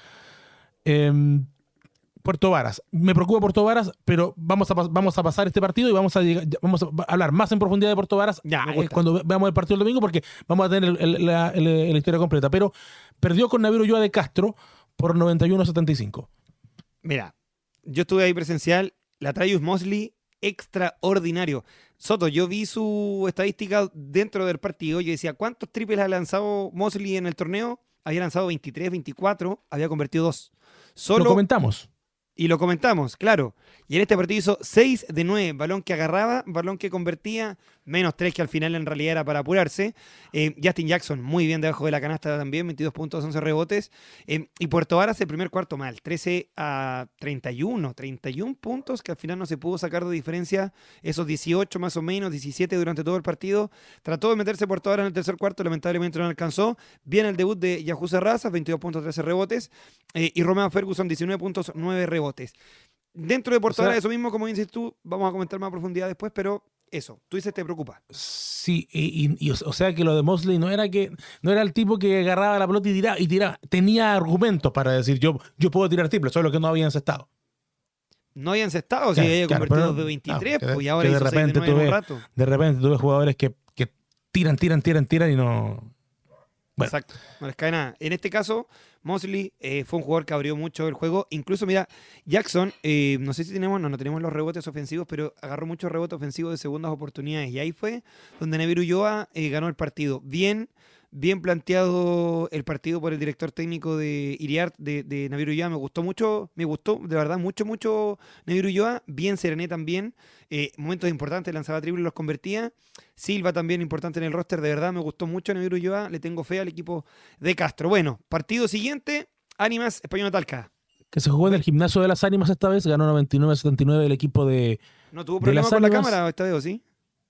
Speaker 2: Eh, Puerto Varas. Me preocupa Puerto Varas, pero vamos a, vamos a pasar este partido y vamos a, llegar, vamos a hablar más en profundidad de Puerto Varas
Speaker 3: ya,
Speaker 2: cuando veamos el partido el domingo, porque vamos a tener el, el, la, el, la historia completa. Pero perdió con Naviero Ulloa de Castro por noventa y uno a setenta y cinco.
Speaker 3: Mira, yo estuve ahí presencial. Latraius Mosley, extraordinario. Soto, yo vi su estadística dentro del partido. Yo decía, ¿cuántos triples ha lanzado Mosley en el torneo? Había lanzado veintitrés, veinticuatro, había convertido dos. Solo...
Speaker 2: Lo comentamos.
Speaker 3: Y lo comentamos, claro. Y en este partido hizo seis de nueve. Balón que agarraba, balón que convertía, menos tres que al final en realidad era para apurarse. Eh, Justin Jackson, muy bien debajo de la canasta también, veintidós puntos, once rebotes. Eh, y Puerto Varas el primer cuarto mal, trece a treinta y uno. treinta y uno puntos que al final no se pudo sacar de diferencia. Esos dieciocho más o menos, diecisiete durante todo el partido. Trató de meterse Puerto Varas en el tercer cuarto, lamentablemente no alcanzó. Bien el debut de Yahoo Serrazas, veintidós puntos, trece rebotes. Eh, y Romeo Ferguson, diecinueve puntos, nueve rebotes. Dentro de Puerto Varas, o sea, eso mismo, como dices tú, vamos a comentar más a profundidad después, pero eso, tú dices, te preocupa.
Speaker 2: Sí, y, y, y o sea que lo de Mosley no era que no era el tipo que agarraba la pelota y tiraba, y tiraba. Tenía argumentos para decir, yo, yo puedo tirar triple, solo que no había encestado.
Speaker 3: No había encestado,
Speaker 2: claro,
Speaker 3: si había
Speaker 2: claro,
Speaker 3: convertido
Speaker 2: pero,
Speaker 3: de veintitrés,
Speaker 2: no, que,
Speaker 3: pues, y ahora
Speaker 2: de
Speaker 3: hizo
Speaker 2: repente
Speaker 3: seis de nueve
Speaker 2: tuve,
Speaker 3: en un rato.
Speaker 2: De repente tuve jugadores que, que tiran, tiran, tiran, tiran y no...
Speaker 3: Bueno. Exacto, no les cae nada. En este caso, Mosley eh, fue un jugador que abrió mucho el juego. Incluso, mira, Jackson, eh, no sé si tenemos, no, no tenemos los rebotes ofensivos, pero agarró muchos rebotes ofensivos de segundas oportunidades. Y ahí fue donde Naviero Ulloa eh, ganó el partido. Bien, bien planteado el partido por el director técnico de Iriart, de, de Naviero Ulloa. Me gustó mucho, me gustó de verdad mucho, mucho Naviero Ulloa. Bien Serené también. Eh, momentos importantes, lanzaba triple y los convertía. Silva también importante en el roster, de verdad me gustó mucho Naviero Ulloa, le tengo fe al equipo de Castro. Bueno, partido siguiente, Ánimas Español Talca.
Speaker 2: Que se jugó en el Gimnasio de las Ánimas esta vez, ganó noventa y nueve a setenta y nueve el equipo de
Speaker 3: ¿No tuvo problema con la cámara esta vez o sí?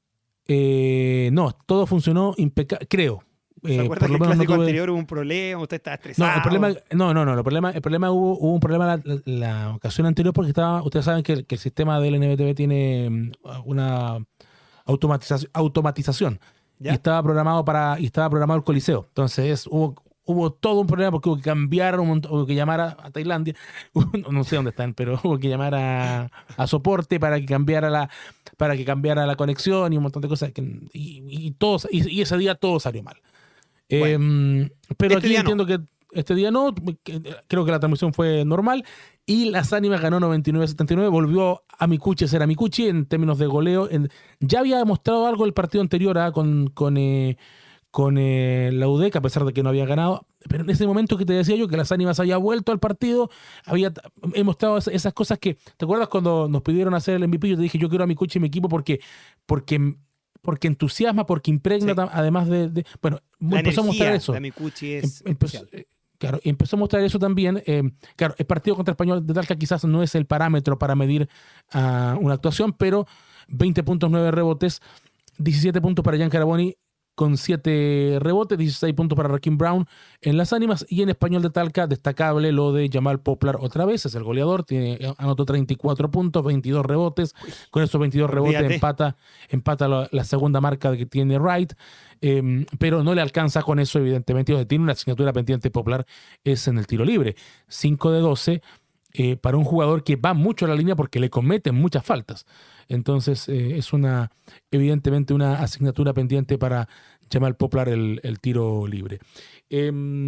Speaker 2: Eh, no, todo funcionó impecable, creo.
Speaker 3: ¿Se
Speaker 2: eh,
Speaker 3: acuerda
Speaker 2: por
Speaker 3: que
Speaker 2: lo
Speaker 3: el
Speaker 2: menos
Speaker 3: clásico
Speaker 2: no tuve...
Speaker 3: anterior hubo un problema? ¿Usted estaba estresado?
Speaker 2: No, el problema, no, no, no, el problema, el problema hubo, hubo un problema la, la, la ocasión anterior porque estaba, ustedes saben que, que el sistema del N B T V tiene una automatización, automatización y estaba programado para y estaba programado el Coliseo. Entonces hubo hubo todo un problema porque hubo que cambiar un montón, hubo que llamar a, a Tailandia, no sé dónde están, pero hubo que llamar a, a soporte para que cambiara la para que cambiara la conexión y un montón de cosas que, y, y todos y, y ese día todo salió mal. Bueno, eh, pero este aquí entiendo no. que este día no, creo que la transmisión fue normal y Las Ánimas ganó noventa y nueve a setenta y nueve, volvió a Mikuchi a ser a Mikuchi en términos de goleo. En, ya había demostrado algo el partido anterior ¿eh? con, con, eh, con eh, la U D E C, a pesar de que no había ganado, pero en ese momento que te decía yo que Las Ánimas había vuelto al partido, había he mostrado esas cosas que, ¿te acuerdas cuando nos pidieron hacer el M V P? Yo te dije, yo quiero a Mikuchi en mi equipo porque, porque porque entusiasma, porque impregna, sí. además de, de... Bueno,
Speaker 3: la
Speaker 2: empezó a mostrar eso.
Speaker 3: La Mikuchi es
Speaker 2: empezó, claro, empezó a mostrar eso también. Eh, claro, el partido contra Español de Talca quizás no es el parámetro para medir uh, una actuación, pero veinte puntos, nueve rebotes, diecisiete puntos para Jan Caraboni con siete rebotes, dieciséis puntos para Raheem Brown en Las Ánimas, y en Español de Talca destacable lo de Jamal Poplar otra vez, es el goleador, tiene, anotó treinta y cuatro puntos, veintidós rebotes, con esos veintidós rebotes Olvídate. empata, empata la, la segunda marca que tiene Wright, eh, pero no le alcanza con eso evidentemente, tiene una asignatura pendiente Poplar, es en el tiro libre, cinco de doce, eh, para un jugador que va mucho a la línea porque le cometen muchas faltas. Entonces eh, es una evidentemente una asignatura pendiente para Jamal Poplar el, el tiro libre. Eh,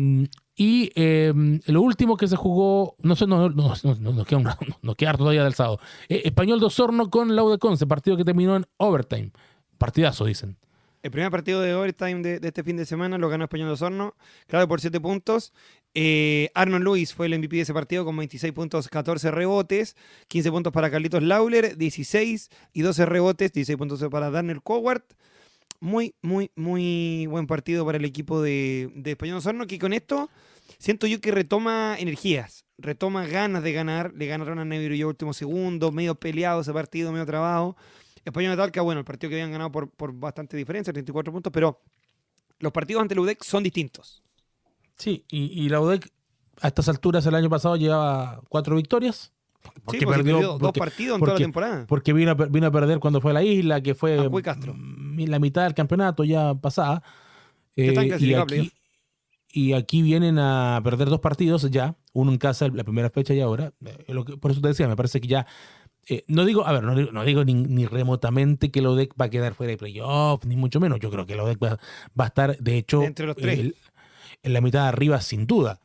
Speaker 2: y eh, lo último que se jugó, no sé, no, no, no, no, no queda, un, no, no queda todavía del sábado. Eh, Español de Osorno con la U D E Conce, partido que terminó en overtime. Partidazo, dicen.
Speaker 3: El primer partido de overtime de, de este fin de semana lo ganó Español de Osorno, claro, por siete puntos. Eh, Arnold Lewis fue el M V P de ese partido con veintiséis puntos, catorce rebotes, quince puntos para Carlitos Lawler, dieciséis y doce rebotes, dieciséis puntos para Daniel Coward. Muy, muy, muy buen partido para el equipo de, de Español de Osorno, que con esto siento yo que retoma energías, retoma ganas de ganar. Le ganaron a Neveiro último segundo, medio peleado ese partido, medio trabado. Español de Talca, bueno, el partido que habían ganado por, por bastante diferencia, treinta y cuatro puntos, pero los partidos ante la U D E C son distintos.
Speaker 2: Sí, y, y la U D E C a estas alturas el año pasado llevaba cuatro victorias.
Speaker 3: Porque, sí, porque perdió, perdió dos porque, partidos en
Speaker 2: porque,
Speaker 3: toda la temporada.
Speaker 2: Porque vino a, vino a perder cuando fue a la isla, que fue
Speaker 3: a Castro.
Speaker 2: la mitad del campeonato ya pasada. Eh, y, aquí, y aquí vienen a perder dos partidos ya, uno en casa la primera fecha y ahora. Eh, lo que, por eso te decía, me parece que ya... Eh, no digo, a ver, no digo, no digo ni, ni remotamente que la U D E C va a quedar fuera de playoff, ni mucho menos. Yo creo que la U D E C va, va a estar, de hecho,
Speaker 3: entre los tres.
Speaker 2: Eh, en la mitad de arriba, sin duda.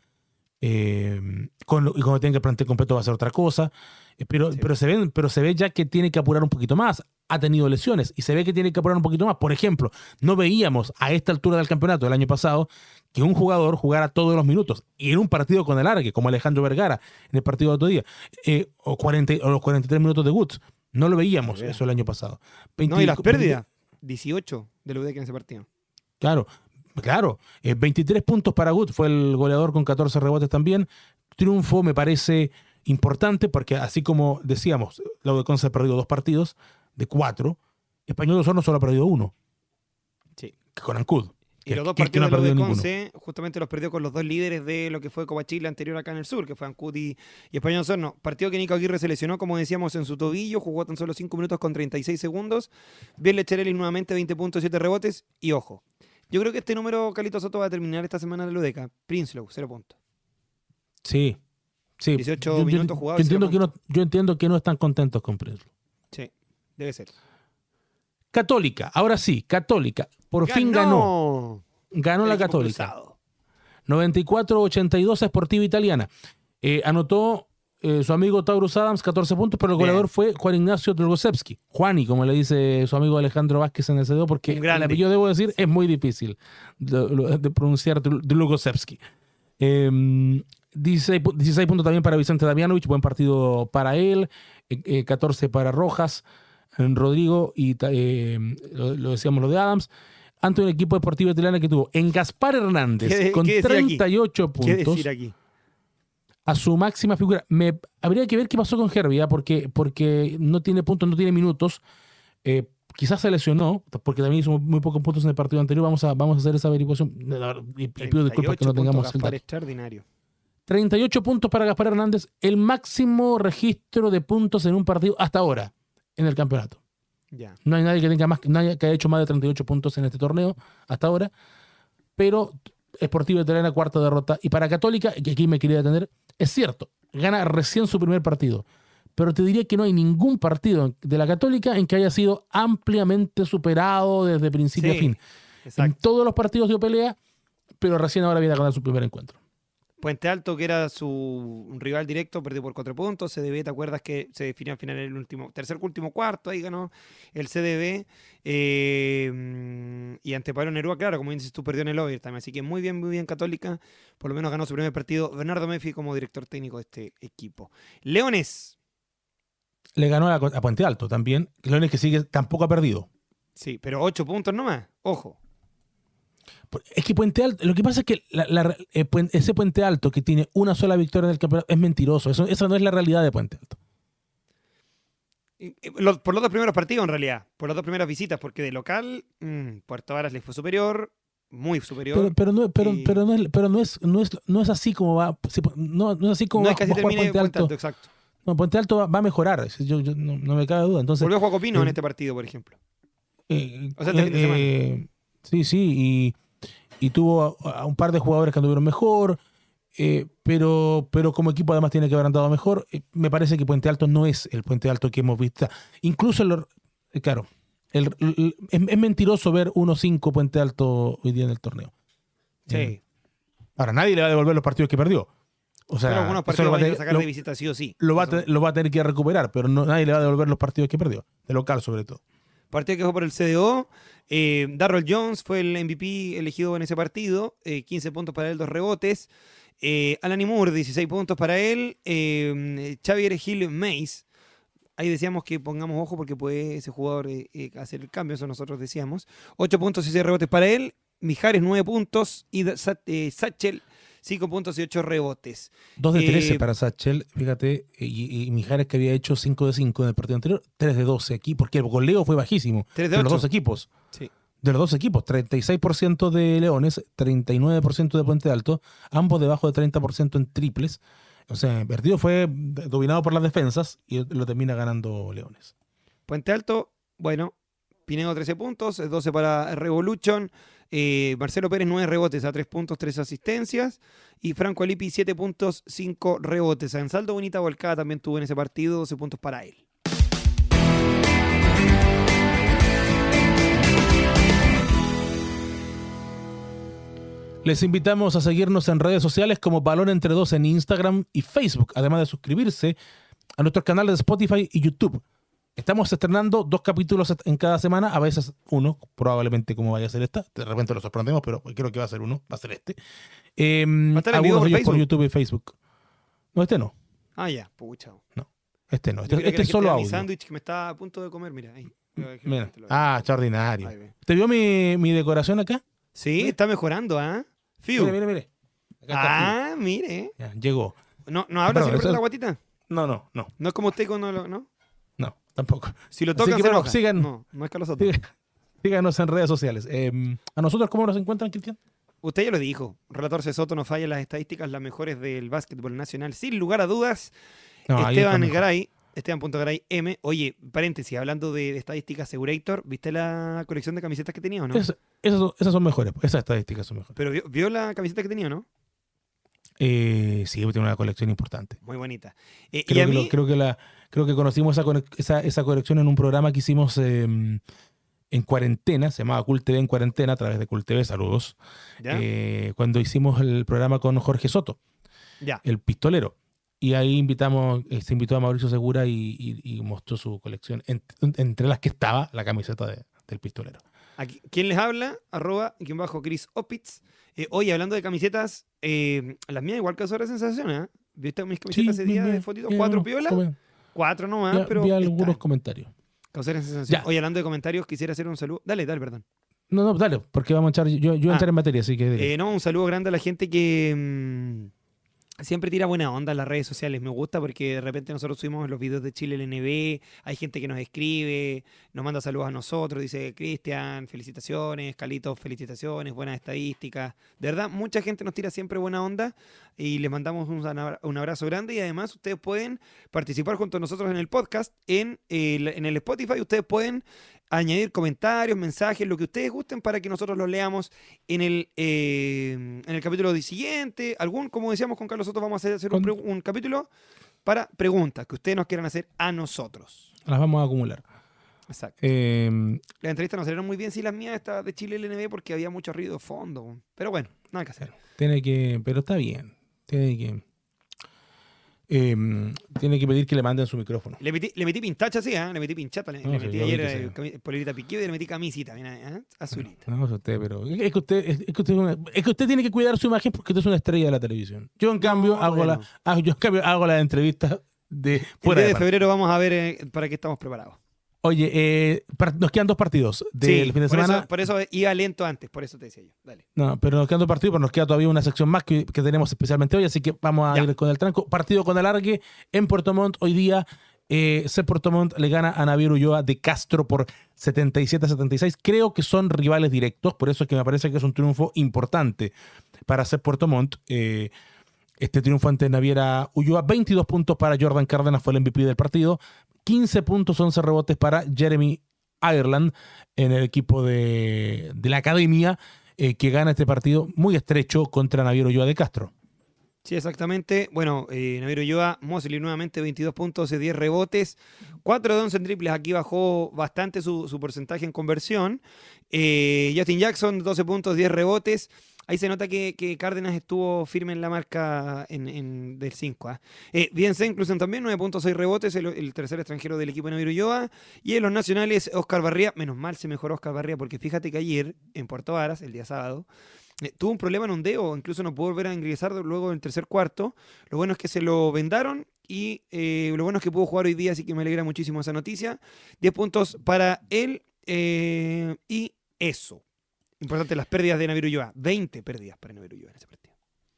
Speaker 2: Eh, con, y cuando tenga el plantel completo va a ser otra cosa. Eh, pero, sí. pero, se ve, pero se ve ya que tiene que apurar un poquito más. Ha tenido lesiones y se ve que tiene que apurar un poquito más. Por ejemplo, no veíamos a esta altura del campeonato del año pasado que un jugador jugara todos los minutos y en un partido con alargue, como Alejandro Vergara en el partido de otro día, eh, o, cuarenta, o los cuarenta y tres minutos de Woods. No lo veíamos eso el año pasado.
Speaker 3: veinte, no, y las pérdidas, dieciocho de la U D E C en ese partido.
Speaker 2: Claro, claro. Eh, veintitrés puntos para Woods, fue el goleador con catorce rebotes también. Triunfo me parece importante porque así como decíamos, la U D E C ha perdido dos partidos de cuatro, Español de Osorno solo ha perdido uno.
Speaker 3: Sí.
Speaker 2: Con Ancud.
Speaker 3: Y los dos partidos no de la U D E C Conce justamente los perdió con los dos líderes de lo que fue Copa Chile anterior acá en el sur, que fue Ancud y, y Español de Osorno. Partido que Nico Aguirre se lesionó, como decíamos, en su tobillo, jugó tan solo cinco minutos con treinta y seis segundos. Bien Leccherelli nuevamente veinte puntos, siete rebotes. Y ojo, yo creo que este número, Carlito Soto, va a terminar esta semana de la U D E C. Princelow, cero puntos.
Speaker 2: Sí, sí.
Speaker 3: dieciocho
Speaker 2: yo,
Speaker 3: minutos
Speaker 2: yo,
Speaker 3: jugados.
Speaker 2: Yo entiendo, que no, yo entiendo que no están contentos con Princelow.
Speaker 3: Sí, debe ser.
Speaker 2: Católica, ahora sí, Católica. Por
Speaker 3: ¡Ganó!
Speaker 2: fin ganó. Ganó la Católica.
Speaker 3: Cruzado.
Speaker 2: noventa y cuatro a ochenta y dos a Sportiva Italiana. Eh, anotó eh, su amigo Taurus Adams catorce puntos, pero el
Speaker 3: Bien.
Speaker 2: goleador fue Juan Ignacio Drogosevski. Juani, como le dice su amigo Alejandro Vázquez en el C D O, porque el apellido, debo decir, es muy difícil de, de pronunciar Drogosevski. Eh, dieciséis, dieciséis puntos también para Vicente Damianovich, buen partido para él. Eh, eh, catorce para Rojas, Rodrigo, y eh, lo, lo decíamos lo de Adams. Ante un equipo deportivo italiano que tuvo en Gaspar Hernández
Speaker 3: ¿Qué,
Speaker 2: con
Speaker 3: qué
Speaker 2: treinta y ocho
Speaker 3: aquí?
Speaker 2: puntos.
Speaker 3: ¿Qué decir aquí?
Speaker 2: A su máxima figura. Me, habría que ver qué pasó con Herbie, ¿eh? porque, porque no tiene puntos, no tiene minutos. Eh, quizás se lesionó, porque también hizo muy pocos puntos en el partido anterior. Vamos a, vamos a hacer esa averiguación. Y, y pido disculpas que no tengamos el
Speaker 3: dato. Extraordinario.
Speaker 2: treinta y ocho puntos para Gaspar Hernández, el máximo registro de puntos en un partido hasta ahora en el campeonato.
Speaker 3: Ya.
Speaker 2: No hay nadie que tenga más, nadie que haya hecho más de treinta y ocho puntos en este torneo hasta ahora. Pero Sportivo Italiana, cuarta derrota. Y para Católica, que aquí me quería detener, es cierto, gana recién su primer partido. Pero te diría que no hay ningún partido de la Católica en que haya sido ampliamente superado desde principio
Speaker 3: Sí,
Speaker 2: a fin.
Speaker 3: exacto.
Speaker 2: En todos los partidos dio pelea, pero recién ahora viene a ganar su primer encuentro.
Speaker 3: Puente Alto, que era su rival directo, perdió por cuatro puntos. C D B, ¿te acuerdas que se definió al final el último, tercer último cuarto? Ahí ganó el C D B. Eh, y ante Pablo Nerúa, claro, como dices tú, perdió en el overtime. Así que muy bien, muy bien Católica. Por lo menos ganó su primer partido. Bernardo Meffi como director técnico de este equipo. Leones.
Speaker 2: Le ganó a, a Puente Alto también. Leones que sigue, tampoco ha perdido.
Speaker 3: Sí, pero ocho puntos nomás. Ojo.
Speaker 2: Es que Puente Alto, lo que pasa es que la, la, eh, ese Puente Alto que tiene una sola victoria en el campeonato es mentiroso. Eso, esa no es la realidad de Puente Alto.
Speaker 3: Y, y, lo, por los dos primeros partidos, en realidad. Por las dos primeras visitas, porque de local, mmm, Puerto Varas le fue superior, muy superior.
Speaker 2: Pero, pero, no, pero,
Speaker 3: y...
Speaker 2: pero, no, es, pero no, es, no, es, no es así como va. No, no es así como
Speaker 3: no
Speaker 2: va,
Speaker 3: es que así
Speaker 2: va a jugar
Speaker 3: termine
Speaker 2: Puente Alto.
Speaker 3: Puente Alto, exacto.
Speaker 2: No, Puente Alto va, va a mejorar. Yo, yo, no, no me cabe duda. Entonces,
Speaker 3: volvió Juaco Pino
Speaker 2: eh,
Speaker 3: en este partido, por ejemplo.
Speaker 2: Eh,
Speaker 3: o sea, este
Speaker 2: eh,
Speaker 3: fin de semana.
Speaker 2: Eh, sí, sí. Y, y tuvo a, a un par de jugadores que anduvieron mejor. Eh, pero, pero como equipo además tiene que haber andado mejor. Eh, me parece que Puente Alto no es el Puente Alto que hemos visto. Incluso, el, eh, claro, el, el, el, es, es mentiroso ver uno cinco Puente Alto hoy día en el torneo.
Speaker 3: Sí.
Speaker 2: Eh, ahora, nadie le va a devolver los partidos que perdió. O sea,
Speaker 3: pero algunos partidos van a sacar de visita sí o sí.
Speaker 2: Lo va, te, lo va a tener que recuperar, pero no, nadie le va a devolver los partidos que perdió. De local, sobre todo.
Speaker 3: Partido que fue por el C D O. Eh, Darrell Jones fue el M V P elegido en ese partido. Eh, quince puntos para él, dos rebotes. Eh, Alani Moore, dieciséis puntos para él. Eh, Xavier Gil Mays. Ahí decíamos que pongamos ojo porque puede ese jugador eh, eh, hacer el cambio. Eso nosotros decíamos. ocho puntos y seis rebotes para él. Mijares, nueve puntos. Y eh, Satchel, cinco puntos y ocho rebotes.
Speaker 2: dos de trece
Speaker 3: eh,
Speaker 2: para Satchel, fíjate. Y, y Mijares, que había hecho cinco de cinco en el partido anterior, tres de doce aquí, porque el goleo fue bajísimo.
Speaker 3: tres de,
Speaker 2: de los dos equipos.
Speaker 3: Sí.
Speaker 2: De los dos equipos, treinta y seis por ciento de Leones, treinta y nueve por ciento de Puente Alto, ambos debajo de treinta por ciento en triples. O sea, el partido fue dominado por las defensas y lo termina ganando Leones.
Speaker 3: Puente Alto, bueno, Pinedo trece puntos, doce para Revolution. Eh, Marcelo Pérez, nueve rebotes a tres puntos, tres asistencias. Y Franco Alipi, siete puntos, cinco rebotes. Ansaldo Bonita Volcada también tuvo en ese partido, doce puntos para él.
Speaker 2: Les invitamos a seguirnos en redes sociales como Balón Entre Dos en Instagram y Facebook, además de suscribirse a nuestros canales de Spotify y YouTube. Estamos estrenando dos capítulos en cada semana, a veces uno, probablemente como vaya a ser esta. De repente lo sorprendemos, pero creo que va a ser uno, va a ser este. Eh,
Speaker 3: ¿Va a estar en vivo
Speaker 2: algunos
Speaker 3: por
Speaker 2: de ellos
Speaker 3: Facebook?
Speaker 2: por YouTube y Facebook. No, este no.
Speaker 3: Ah, ya, pucha.
Speaker 2: No, este no.
Speaker 3: Yo
Speaker 2: Este,
Speaker 3: creía que
Speaker 2: este
Speaker 3: la
Speaker 2: es
Speaker 3: gente
Speaker 2: solo
Speaker 3: era mi
Speaker 2: audio.
Speaker 3: sándwich que me estaba a punto de comer, mira. Ahí.
Speaker 2: Mira. Ah, extraordinario.
Speaker 3: Ahí ve.
Speaker 2: ¿Te vio mi, mi decoración acá?
Speaker 3: Sí, está mejorando, ¿ah? ¿eh? Fiu.
Speaker 2: Mire, mire, mire. Acá está
Speaker 3: Ah, mire.
Speaker 2: Fiu. Ya, llegó.
Speaker 3: ¿No, no habla
Speaker 2: Perdón,
Speaker 3: siempre
Speaker 2: eso
Speaker 3: de la
Speaker 2: es-
Speaker 3: guatita?
Speaker 2: No, no, no.
Speaker 3: No es como usted cuando lo... ¿no?
Speaker 2: No, tampoco.
Speaker 3: Si lo
Speaker 2: Así
Speaker 3: tocan,
Speaker 2: que,
Speaker 3: se
Speaker 2: bueno,
Speaker 3: enoja.
Speaker 2: sigan-
Speaker 3: No, no es Carlos Soto.
Speaker 2: Sí. Síganos en redes sociales. Eh, ¿A nosotros cómo nos encuentran, Cristian?
Speaker 3: Usted ya lo dijo. Relator C. Soto no falla en las estadísticas, las mejores del básquetbol nacional. Sin lugar a dudas,
Speaker 2: No, ahí está
Speaker 3: Esteban
Speaker 2: mejor.
Speaker 3: Garay, Esteban.garay M. Oye, paréntesis, hablando de, de estadísticas Segurator, ¿viste la colección de camisetas que tenía o no?
Speaker 2: Es- esas, son, esas son mejores. Esas estadísticas son mejores.
Speaker 3: Pero vio, vio la camiseta que tenía, ¿no?
Speaker 2: Eh, sí, tiene una colección importante.
Speaker 3: Muy bonita. Eh, y
Speaker 2: Creo
Speaker 3: a
Speaker 2: que,
Speaker 3: mí,
Speaker 2: lo- creo, que la, creo que conocimos esa, conec- esa, esa colección en un programa que hicimos eh, en cuarentena, se llamaba Cool T V en cuarentena, a través de Cool T V, saludos,
Speaker 3: ¿ya?
Speaker 2: eh, cuando hicimos el programa con Jorge Soto,
Speaker 3: ya.
Speaker 2: el pistolero. Y ahí invitamos, eh, se invitó a Mauricio Segura y, y- y mostró su colección, en- entre las que estaba la camiseta de- del pistolero.
Speaker 3: Aquí, ¿quién les habla? Arroba, quien bajo Chris Opitz. Eh, oye, hablando de camisetas, eh, las mías igual causó la sensación, ¿eh? ¿Viste mis camisetas ese día
Speaker 2: vi-
Speaker 3: de fotitos?
Speaker 2: vi
Speaker 3: ¿Cuatro
Speaker 2: algunos
Speaker 3: piolas?
Speaker 2: comen-
Speaker 3: Cuatro nomás,
Speaker 2: vi-
Speaker 3: pero
Speaker 2: vi algunos
Speaker 3: están.
Speaker 2: comentarios.
Speaker 3: Causaron sensación.
Speaker 2: Ya.
Speaker 3: Oye, hablando de comentarios, quisiera hacer un saludo. Dale, dale, perdón.
Speaker 2: No, no, dale, porque vamos a echar, yo, yo voy a
Speaker 3: Ah.
Speaker 2: entrar en materia, así que... dile.
Speaker 3: Eh, no, un saludo grande a la gente que, mm, siempre tira buena onda en las redes sociales. Me gusta porque de repente nosotros subimos los videos de Chile L N B, hay gente que nos escribe, nos manda saludos a nosotros, dice Cristian, felicitaciones, Carlitos, felicitaciones, buenas estadísticas. De verdad, mucha gente nos tira siempre buena onda y les mandamos un, un abrazo grande y además ustedes pueden participar junto a nosotros en el podcast, en, eh, en el Spotify. Ustedes pueden añadir comentarios, mensajes, lo que ustedes gusten para que nosotros los leamos en el, eh, en el capítulo siguiente. Algún, como decíamos con Carlos Soto, vamos a hacer un, un capítulo para preguntas que ustedes nos quieran hacer a nosotros.
Speaker 2: Las vamos a acumular.
Speaker 3: Exacto.
Speaker 2: Eh,
Speaker 3: Las entrevistas nos salieron muy bien, sí, las mías esta de Chile L N B porque había mucho ruido de fondo. Pero bueno, nada que hacer.
Speaker 2: Tiene que, pero está bien. Tiene que... Eh, tiene que pedir que le manden su micrófono.
Speaker 3: Le metí, le metí pintacha, sí, ¿eh? Le metí pinchata. Le,
Speaker 2: no,
Speaker 3: le
Speaker 2: sí,
Speaker 3: metí
Speaker 2: ayer
Speaker 3: eh, cami- polerita piqueo y le metí camisita, mira, ¿eh? Azulita.
Speaker 2: No, no sé usted, pero es que usted, es, es que usted, es una- es que usted tiene que cuidar su imagen porque usted es una estrella de la televisión. Yo en cambio
Speaker 3: No,
Speaker 2: hago
Speaker 3: bueno.
Speaker 2: la, hago- yo en cambio hago las entrevistas de
Speaker 3: El
Speaker 2: fuera
Speaker 3: diez
Speaker 2: de
Speaker 3: de
Speaker 2: parte.
Speaker 3: febrero vamos a ver eh, para qué estamos preparados.
Speaker 2: Oye, eh, par- nos quedan dos partidos del
Speaker 3: Sí,
Speaker 2: fin de
Speaker 3: por
Speaker 2: semana.
Speaker 3: eso, por eso iba lento antes, por eso te decía yo. Dale.
Speaker 2: No, pero nos quedan dos partidos, pero nos queda todavía una sección más que, que tenemos especialmente hoy, así que vamos a
Speaker 3: Ya.
Speaker 2: ir con el tranco. Partido con alargue en Puerto Montt. Hoy día, eh, C. Puerto Montt le gana a Navier Ulloa de Castro por setenta y siete a setenta y seis. Creo que son rivales directos, por eso es que me parece que es un triunfo importante para C. Puerto Montt. Eh, este triunfo ante Naviera Ulloa. veintidós puntos para Jordan Cárdenas, fue el M V P del partido. quince puntos, once rebotes para Jeremy Ireland en el equipo de, de la academia, eh, que gana este partido muy estrecho contra Navier Ulloa de Castro.
Speaker 3: Sí, exactamente. Bueno, eh, Navier Ulloa, Mosley nuevamente veintidós puntos, diez rebotes, cuatro de once en triples. Aquí bajó bastante su, su porcentaje en conversión. Eh, Justin Jackson, doce puntos, diez rebotes. Ahí se nota que, que Cárdenas estuvo firme en la marca en, en, del cinco. ¿eh? Eh, bien, Inclusión también, nueve puntos, seis rebotes, el, el tercer extranjero del equipo de Navier Ulloa. Y en los nacionales, Oscar Barría. Menos mal se mejoró Oscar Barría, porque fíjate que ayer en Puerto Varas, el día sábado, eh, tuvo un problema en un dedo, incluso no pudo volver a ingresar luego del tercer cuarto. Lo bueno es que se lo vendaron y eh, lo bueno es que pudo jugar hoy día, así que me alegra muchísimo esa noticia. diez puntos para él eh, y eso. Importante las pérdidas de Navier Ulloa. veinte pérdidas para Navier Ulloa en ese partido.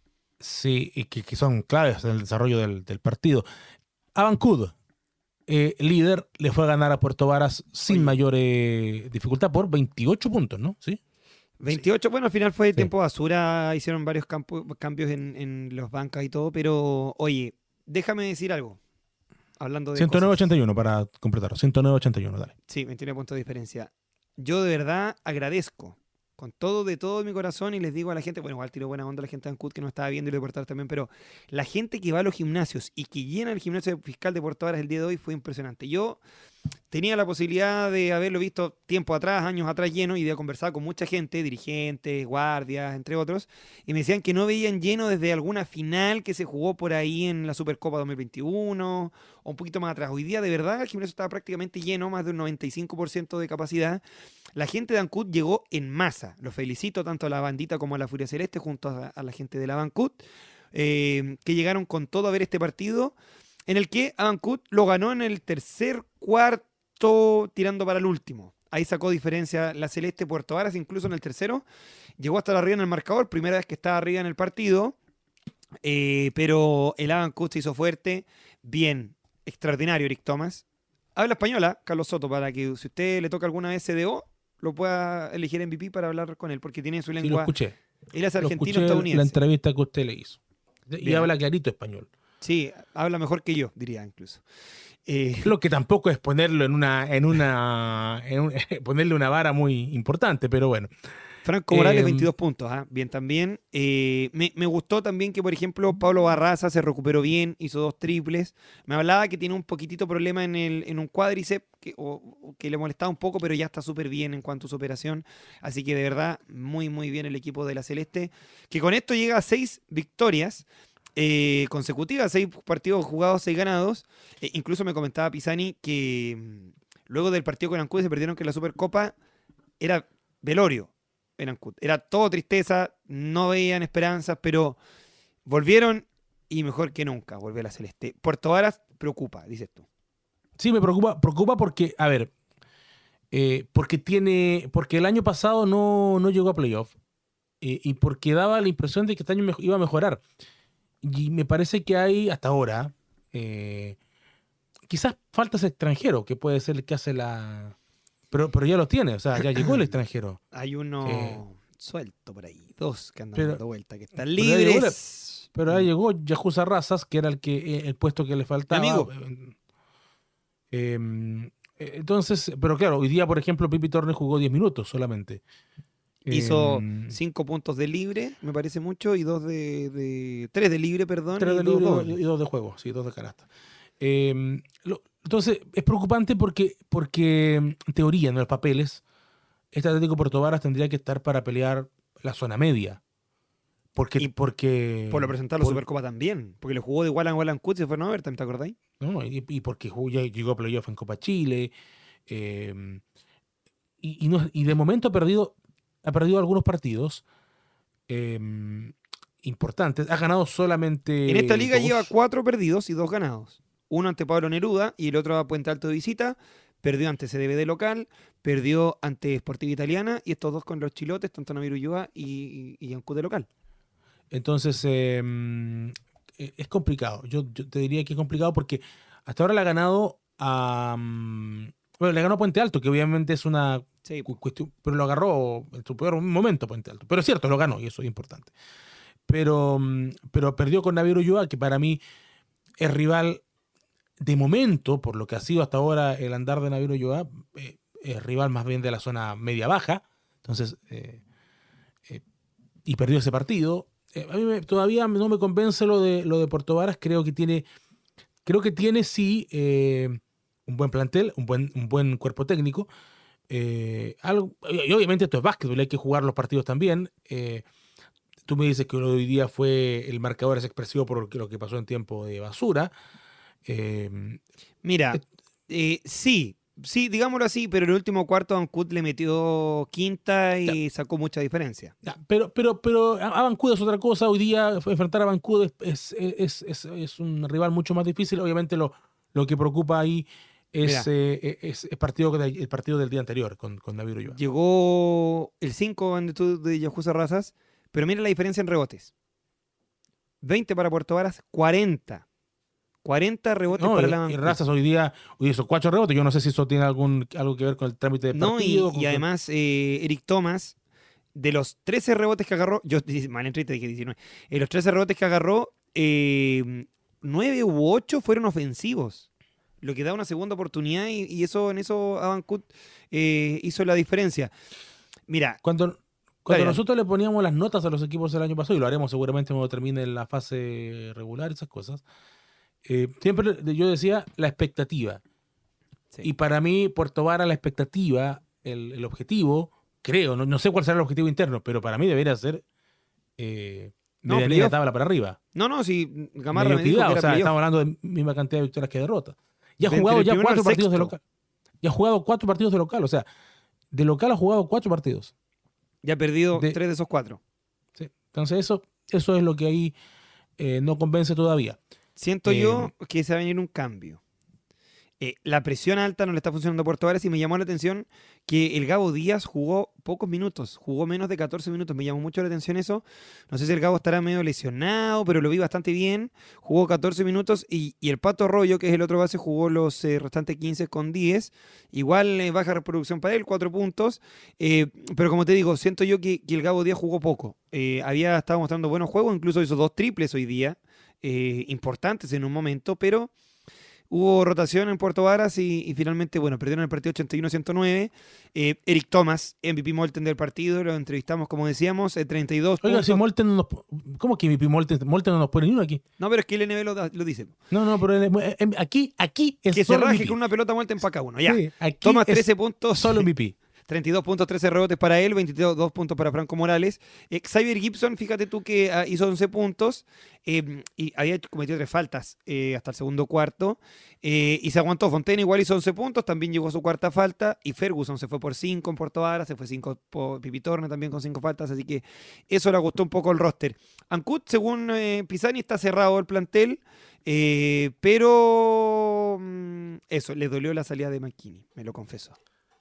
Speaker 2: Sí, y que, que son claves en el desarrollo del, del partido. Abancud, eh, líder, le fue a ganar a Puerto Varas sin
Speaker 3: Oye.
Speaker 2: mayor eh, dificultad por veintiocho puntos, ¿no? Sí.
Speaker 3: veintiocho, bueno, al final fue
Speaker 2: Sí.
Speaker 3: tiempo basura, hicieron varios campo- cambios en, en los bancas y todo, pero oye, déjame decir algo. Hablando de
Speaker 2: ciento nueve a
Speaker 3: cosas.
Speaker 2: ochenta y uno para completar. ciento nueve a ochenta y uno, dale.
Speaker 3: Sí, veintinueve puntos de diferencia. Yo de verdad agradezco con todo, de todo mi corazón, y les digo a la gente, bueno, igual tiro buena onda a la gente de Ancud que nos estaba viendo y lo de Puerto Varas también, pero la gente que va a los gimnasios y que llena el gimnasio fiscal de Puerto Varas el día de hoy fue impresionante. Yo tenía la posibilidad de haberlo visto tiempo atrás, años atrás lleno, y de conversar con mucha gente, dirigentes, guardias, entre otros, y me decían que no veían lleno desde alguna final que se jugó por ahí en la Supercopa dos mil veintiuno o un poquito más atrás. Hoy día, de verdad, el gimnasio estaba prácticamente lleno, más de un noventa y cinco por ciento de capacidad. La gente de Ancud llegó en masa. Los felicito tanto a la bandita como a la Furia Celeste, junto a, a la gente de la Ancud, eh, que llegaron con todo a ver este partido, en el que Ancud lo ganó en el tercer cuarto, tirando para el último. Ahí sacó diferencia la Celeste. Puerto Varas, incluso en el tercero, llegó hasta arriba en el marcador, primera vez que estaba arriba en el partido, eh, pero el Ancud se hizo fuerte, bien, extraordinario Eric Thomas. Habla española, Carlos Soto, para que si usted le toca alguna vez C D O, lo pueda elegir M V P para hablar con él, porque tiene su
Speaker 2: Sí, lo
Speaker 3: lengua.
Speaker 2: escuché.
Speaker 3: Él es
Speaker 2: Lo escuché
Speaker 3: argentino-estadounidense.
Speaker 2: la entrevista que usted le hizo. Y
Speaker 3: Bien.
Speaker 2: habla clarito español.
Speaker 3: Sí, habla mejor que yo, diría incluso. Eh,
Speaker 2: Lo que tampoco es ponerlo en una, en una, en un- ponerle una vara muy importante, pero bueno.
Speaker 3: Franco Morales,
Speaker 2: Eh,
Speaker 3: veintidós puntos. ¿ah? Bien también. Eh, me, me gustó también que, por ejemplo, Pablo Barraza se recuperó bien, hizo dos triples. Me hablaba que tiene un poquitito problema en, el, en un cuádriceps, que, o, o que le molestaba un poco, pero ya está súper bien en cuanto a su operación. Así que de verdad, muy, muy bien el equipo de la Celeste, que con esto llega a seis victorias eh, consecutivas, seis partidos jugados, seis ganados. Eh, incluso me comentaba Pisani que mm, luego del partido con Ancud se perdieron, que la Supercopa era velorio en Ancud. Era todo tristeza, no veían esperanzas, pero volvieron y mejor que nunca volvió la Celeste. Puerto Varas preocupa, dices tú.
Speaker 2: Sí, me preocupa, preocupa porque, a ver, eh, porque tiene, porque el año pasado no, no llegó a playoff, eh, y porque daba la impresión de que este año me- iba a mejorar. y me parece que hay, hasta ahora, eh, quizás faltas extranjero, que puede ser el que hace la... Pero, pero ya lo tiene, o sea, ya llegó el extranjero.
Speaker 3: Hay uno
Speaker 2: Eh,
Speaker 3: suelto por ahí, dos que andan
Speaker 2: pero-
Speaker 3: dando vuelta, que están
Speaker 2: pero ya llegó
Speaker 3: libres.
Speaker 2: Pero ahí llegó Yajusa Razas, que era el que eh, el puesto que le faltaba.
Speaker 3: Amigo.
Speaker 2: Eh, eh, entonces, pero claro, hoy día, por ejemplo, Pipi Torres jugó diez minutos solamente.
Speaker 3: Hizo
Speaker 2: Eh,
Speaker 3: cinco puntos de libre, me parece mucho, y dos de, de tres de libre, perdón,
Speaker 2: tres
Speaker 3: y
Speaker 2: de
Speaker 3: dos
Speaker 2: libre
Speaker 3: dobles.
Speaker 2: y dos de juego, sí, dos de canasta. Eh, lo- entonces, es preocupante porque, porque en teoría, en los papeles, este Atlético Puerto Varas tendría que estar para pelear la zona media. Porque,
Speaker 3: Y
Speaker 2: porque
Speaker 3: Por lo presentado la
Speaker 2: por-
Speaker 3: Supercopa también, porque le jugó de igual a igual a Ancud y se fueron a Everton, ¿te acordáis?
Speaker 2: ¿no? Y, y porque jugó- ya llegó a playoff en Copa Chile. eh, y, y no- y de momento ha perdido, ha perdido algunos partidos eh, importantes. Ha ganado solamente.
Speaker 3: En esta liga
Speaker 2: dos.
Speaker 3: lleva cuatro perdidos y dos ganados. Uno ante Pablo Neruda y el otro a Puente Alto de visita. Perdió ante C D B de local, perdió ante Sportiva Italiana y estos dos con los chilotes, tanto Naviru Ulloa y, y, y Ancud de local.
Speaker 2: Entonces, eh, eh, es complicado. Yo, yo te diría que es complicado porque hasta ahora le ha ganado a. mm, Bueno, le ganó a Puente Alto, que obviamente es una
Speaker 3: Sí,
Speaker 2: cu- cuestión, pero lo agarró en su peor momento Puente Alto. Pero es cierto, lo ganó y eso es importante. Pero, mm, pero perdió con Naviero Ulloa, que para mí es rival de momento, por lo que ha sido hasta ahora el andar de Naviero Ulloa, eh, es rival más bien de la zona media-baja. Entonces, eh, eh, y perdió ese partido. Eh, a mí me- todavía no me convence lo de, lo de Puerto Varas. Creo que tiene, creo que tiene sí eh, un buen plantel, un buen, un buen cuerpo técnico. Eh, algo, y obviamente esto es básquetbol, hay que jugar los partidos también. Eh, tú me dices que lo de hoy día fue el marcador es expresivo por lo que pasó en tiempo de basura. Eh,
Speaker 3: mira, eh, sí, sí, digámoslo así, pero en el último cuarto Ancud le metió quinta y sacó mucha diferencia.
Speaker 2: ya, pero, pero, pero Abancud es otra cosa. Hoy día enfrentar a Abancud es, es, es, es, es un rival mucho más difícil. Obviamente lo, lo que preocupa ahí es, eh, es el, partido, de- el partido del día anterior con, con David Ulloa.
Speaker 3: Llegó el cinco en virtud de Yajusa Razas, pero mira la diferencia en rebotes. veinte para Puerto Varas, cuarenta. cuarenta rebotes
Speaker 2: No,
Speaker 3: para
Speaker 2: y,
Speaker 3: la
Speaker 2: y
Speaker 3: Ancud.
Speaker 2: Razas hoy día hoy hizo cuatro rebotes. Yo no sé si eso tiene algún, algo que ver con el trámite de
Speaker 3: No, y,
Speaker 2: partido.
Speaker 3: y
Speaker 2: con-
Speaker 3: además eh, Eric Thomas, de los trece rebotes que agarró, yo mal en treinta dije diecinueve, en los trece rebotes que agarró, eh, nueve u ocho fueron ofensivos. Lo que da una segunda oportunidad y, y eso en eso Abancud eh, hizo la diferencia. Mira,
Speaker 2: Cuando, cuando
Speaker 3: Dale,
Speaker 2: nosotros le poníamos las notas a los equipos del año pasado, y lo haremos seguramente cuando termine la fase regular, esas cosas, eh, siempre yo decía la expectativa.
Speaker 3: sí.
Speaker 2: Y para mí, Puerto Vara, la expectativa, el, el objetivo, creo, no, no sé cuál será el objetivo interno, pero para mí debería ser eh,
Speaker 3: No,
Speaker 2: medianía de
Speaker 3: playoff.
Speaker 2: tabla para arriba.
Speaker 3: no, no, si Gamarra me dijo
Speaker 2: Mediocridad,
Speaker 3: que
Speaker 2: o
Speaker 3: era
Speaker 2: sea,
Speaker 3: playoff.
Speaker 2: estamos hablando de misma cantidad de victorias que derrotas. Ya ha
Speaker 3: De entre
Speaker 2: jugado
Speaker 3: el
Speaker 2: ya
Speaker 3: primero
Speaker 2: cuatro
Speaker 3: al
Speaker 2: partidos de
Speaker 3: sexto.
Speaker 2: local. Ya ha jugado cuatro partidos de local, o sea, de local ha jugado cuatro partidos.
Speaker 3: Ya ha perdido
Speaker 2: de-
Speaker 3: tres de esos cuatro.
Speaker 2: ¿Sí? Entonces eso, eso es lo que ahí eh, no convence todavía.
Speaker 3: Siento
Speaker 2: Eh,
Speaker 3: yo que se va a venir un cambio. Eh, la presión alta no le está funcionando a Puerto Varas y me llamó la atención que el Gabo Díaz jugó pocos minutos, jugó menos de catorce minutos. Me llamó mucho la atención eso. No sé si el Gabo estará medio lesionado, pero lo vi bastante bien. Jugó catorce minutos y, y el Pato Arroyo, que es el otro base, jugó los eh, restantes quince con diez. Igual eh, baja reproducción para él, cuatro puntos. Eh, pero como te digo, siento yo que, que el Gabo Díaz jugó poco. Eh, había estado mostrando buenos juegos, incluso hizo dos triples hoy día, eh, importantes en un momento, pero hubo rotación en Puerto Varas y, y finalmente, bueno, perdieron el partido ochenta y uno a ciento nueve. Eh, Eric Thomas, M V P Molten del partido, lo entrevistamos como decíamos, eh, treinta y dos
Speaker 2: Oiga,
Speaker 3: puntos.
Speaker 2: si Molten no nos, ¿cómo que mi pi- Molten, Molten no nos pone ni uno aquí?
Speaker 3: No, pero es que el N B lo, da- lo dice.
Speaker 2: No, no, pero él- eh, aquí, aquí es
Speaker 3: Que se
Speaker 2: solo
Speaker 3: raje
Speaker 2: M V P.
Speaker 3: con una pelota Molten para cada uno. Ya.
Speaker 2: Sí, aquí
Speaker 3: Thomas,
Speaker 2: es
Speaker 3: trece puntos.
Speaker 2: solo M V P.
Speaker 3: treinta y dos puntos, trece rebotes para él, veintidós puntos para Franco Morales. Eh, Xavier Gibson, fíjate tú que ah, hizo once puntos eh, y había cometido tres faltas eh, hasta el segundo cuarto eh, y se aguantó. Fontena igual hizo once puntos, también llegó a su cuarta falta y Ferguson se fue por cinco en Puerto Vara, se fue cinco por Pipitorne también con cinco faltas, así que eso le gustó un poco el roster. Ancud, según eh, Pisani, está cerrado el plantel, eh, pero mm, eso, le dolió la salida de McKinney, me lo confesó.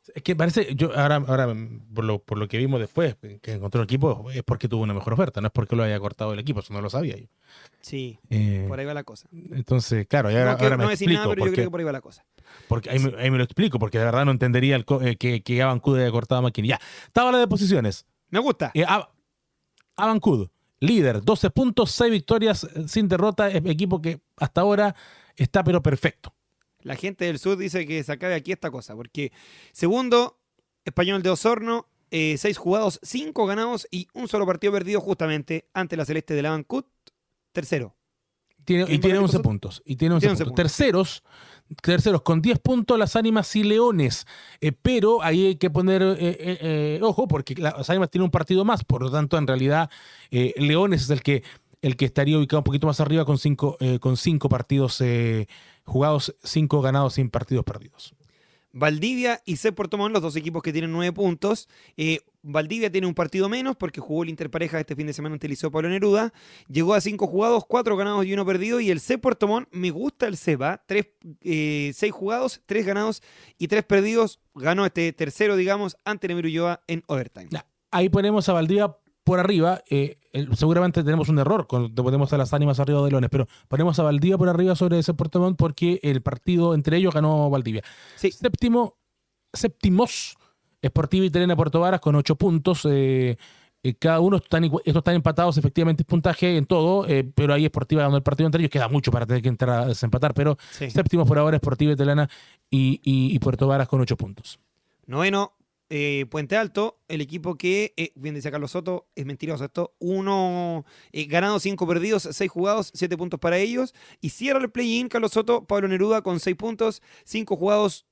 Speaker 2: Es que parece, yo ahora, ahora por, lo, por lo que vimos después, que encontró el equipo, es porque tuvo una mejor oferta, no es porque lo haya cortado el equipo, eso no lo sabía yo.
Speaker 3: Sí,
Speaker 2: Eh,
Speaker 3: por ahí va la cosa.
Speaker 2: entonces, claro, y ahora,
Speaker 3: no que,
Speaker 2: ahora me
Speaker 3: no decir
Speaker 2: explico.
Speaker 3: nada, pero
Speaker 2: porque,
Speaker 3: yo creo que por ahí va la cosa.
Speaker 2: Porque ahí, me, ahí me lo explico, porque de verdad no entendería el, eh, que, que Abancud haya cortado a McKinney. Ya, tabla de posiciones.
Speaker 3: Me gusta.
Speaker 2: Eh, Ab- Abancud, líder, doce puntos, seis victorias sin derrota, es equipo que hasta ahora está pero perfecto.
Speaker 3: La gente del sur dice que se acabe aquí esta cosa, porque segundo, Español de Osorno, eh, seis jugados, cinco ganados y un solo partido perdido justamente ante la Celeste de la Abancud. Tercero.
Speaker 2: Tiene, y tiene once
Speaker 3: nosotros?
Speaker 2: puntos. Y tiene once
Speaker 3: Tiene once
Speaker 2: puntos.
Speaker 3: puntos.
Speaker 2: Terceros, terceros con diez puntos, las Ánimas y Leones. Eh, pero ahí hay que poner eh, eh, eh, ojo, porque las Ánimas tienen un partido más. Por lo tanto, en realidad, eh, Leones es el que, el que estaría ubicado un poquito más arriba con cinco, eh, con cinco partidos eh, jugados, cinco ganados sin partidos perdidos.
Speaker 3: Valdivia y C. Puerto Montt, los dos equipos que tienen nueve puntos. Eh, Valdivia tiene un partido menos porque jugó el Interpareja este fin de semana ante el Liceo Pablo Neruda. Llegó a cinco jugados, cuatro ganados y uno perdido. Y el C. Puerto Montt, me gusta el C E P A. Tres, eh, seis jugados, tres ganados y tres perdidos. Ganó este tercero, digamos, ante Nemiro Ulloa en overtime.
Speaker 2: Ya, ahí ponemos a Valdivia por arriba. Eh, el, seguramente tenemos un error cuando ponemos a las Ánimas arriba de Leones, pero ponemos a Valdivia por arriba sobre ese Puerto Montt porque el partido entre ellos ganó Valdivia.
Speaker 3: Sí.
Speaker 2: Séptimo, séptimos, Sportiva Italiana Puerto Varas con ocho puntos. Eh, eh, cada uno están, estos están empatados efectivamente en puntaje en todo, eh, pero ahí Sportiva ganó el partido entre ellos. Queda mucho para tener que entrar a desempatar, pero
Speaker 3: Sí.
Speaker 2: séptimos por ahora Sportiva Italiana y, y, y Puerto Varas con ocho puntos.
Speaker 3: Noveno, eh, Puente Alto, el equipo que, eh, bien decía Carlos Soto, es mentiroso esto, uno eh, ganado, cinco perdidos, seis jugados, siete puntos para ellos. Y cierra el play-in, Carlos Soto, Pablo Neruda con seis puntos, cinco jugados,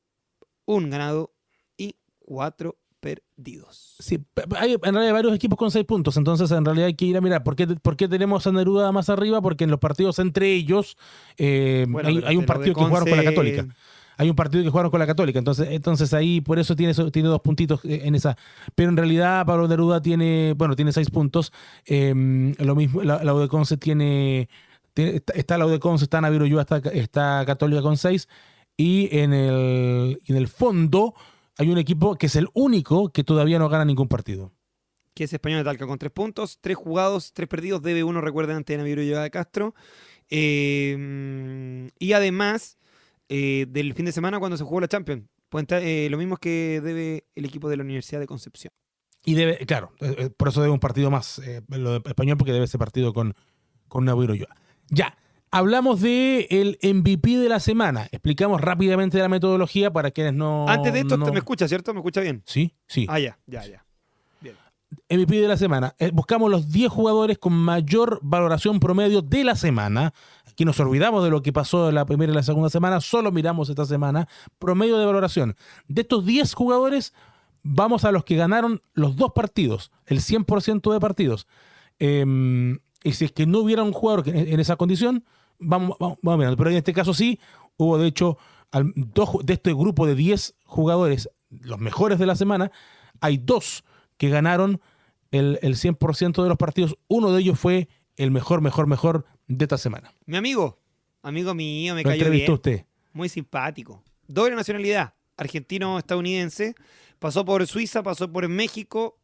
Speaker 3: un ganado y cuatro perdidos.
Speaker 2: Sí, hay en realidad varios equipos con seis puntos, entonces en realidad hay que ir a mirar. ¿Por qué, por qué tenemos a Neruda más arriba? Porque en los partidos entre ellos eh,
Speaker 3: Bueno,
Speaker 2: hay,
Speaker 3: pero
Speaker 2: hay un
Speaker 3: de lo
Speaker 2: partido
Speaker 3: de
Speaker 2: que jugaron con la
Speaker 3: Conce-
Speaker 2: Católica. Hay un partido que jugaron con la Católica, entonces, entonces ahí por eso tiene, tiene dos puntitos en esa. Pero en realidad Pablo Neruda tiene, bueno, tiene seis puntos. Eh, lo mismo, la, la U de Conce tiene, tiene, está, está la U de Conce, está Navío Ulloa, está, está Católica con seis. Y en el, en el fondo hay un equipo que es el único que todavía no gana ningún partido.
Speaker 3: Que es Español de Talca con tres puntos, tres jugados, tres perdidos, debe uno, recuerden, ante Navío Ulloa de Castro. Eh, y además, eh, del fin de semana cuando se jugó la Champions, Puente, eh, lo mismo que debe el equipo de la Universidad de Concepción.
Speaker 2: Y debe, claro, eh, por eso debe un partido más, eh, lo de Español, porque debe ese partido con, con Navío Ulloa. Ya, hablamos de el M V P de la semana. Explicamos rápidamente la metodología para quienes no...
Speaker 3: Antes de esto,
Speaker 2: no...
Speaker 3: ¿me escucha, cierto? ¿Me escucha bien?
Speaker 2: Sí, sí.
Speaker 3: Ah, ya, ya, ya.
Speaker 2: M V P de la semana. Eh, buscamos los diez jugadores con mayor valoración promedio de la semana. Aquí nos olvidamos de lo que pasó en la primera y la segunda semana, solo miramos esta semana. Promedio de valoración. De estos diez jugadores, vamos a los que ganaron los dos partidos, el cien por ciento de partidos. Eh, y si es que no hubiera un jugador que, en esa condición, vamos, vamos, vamos mirando. Pero en este caso sí, hubo de hecho al, dos, de este grupo de diez jugadores, los mejores de la semana, hay dos que ganaron el, el cien por ciento de los partidos. Uno de ellos fue el mejor, mejor, mejor de esta semana.
Speaker 3: Mi amigo, amigo mío, me
Speaker 2: Lo
Speaker 3: cayó
Speaker 2: entrevistó
Speaker 3: bien.
Speaker 2: usted.
Speaker 3: Muy simpático. Doble nacionalidad, argentino-estadounidense. Pasó por Suiza, pasó por México.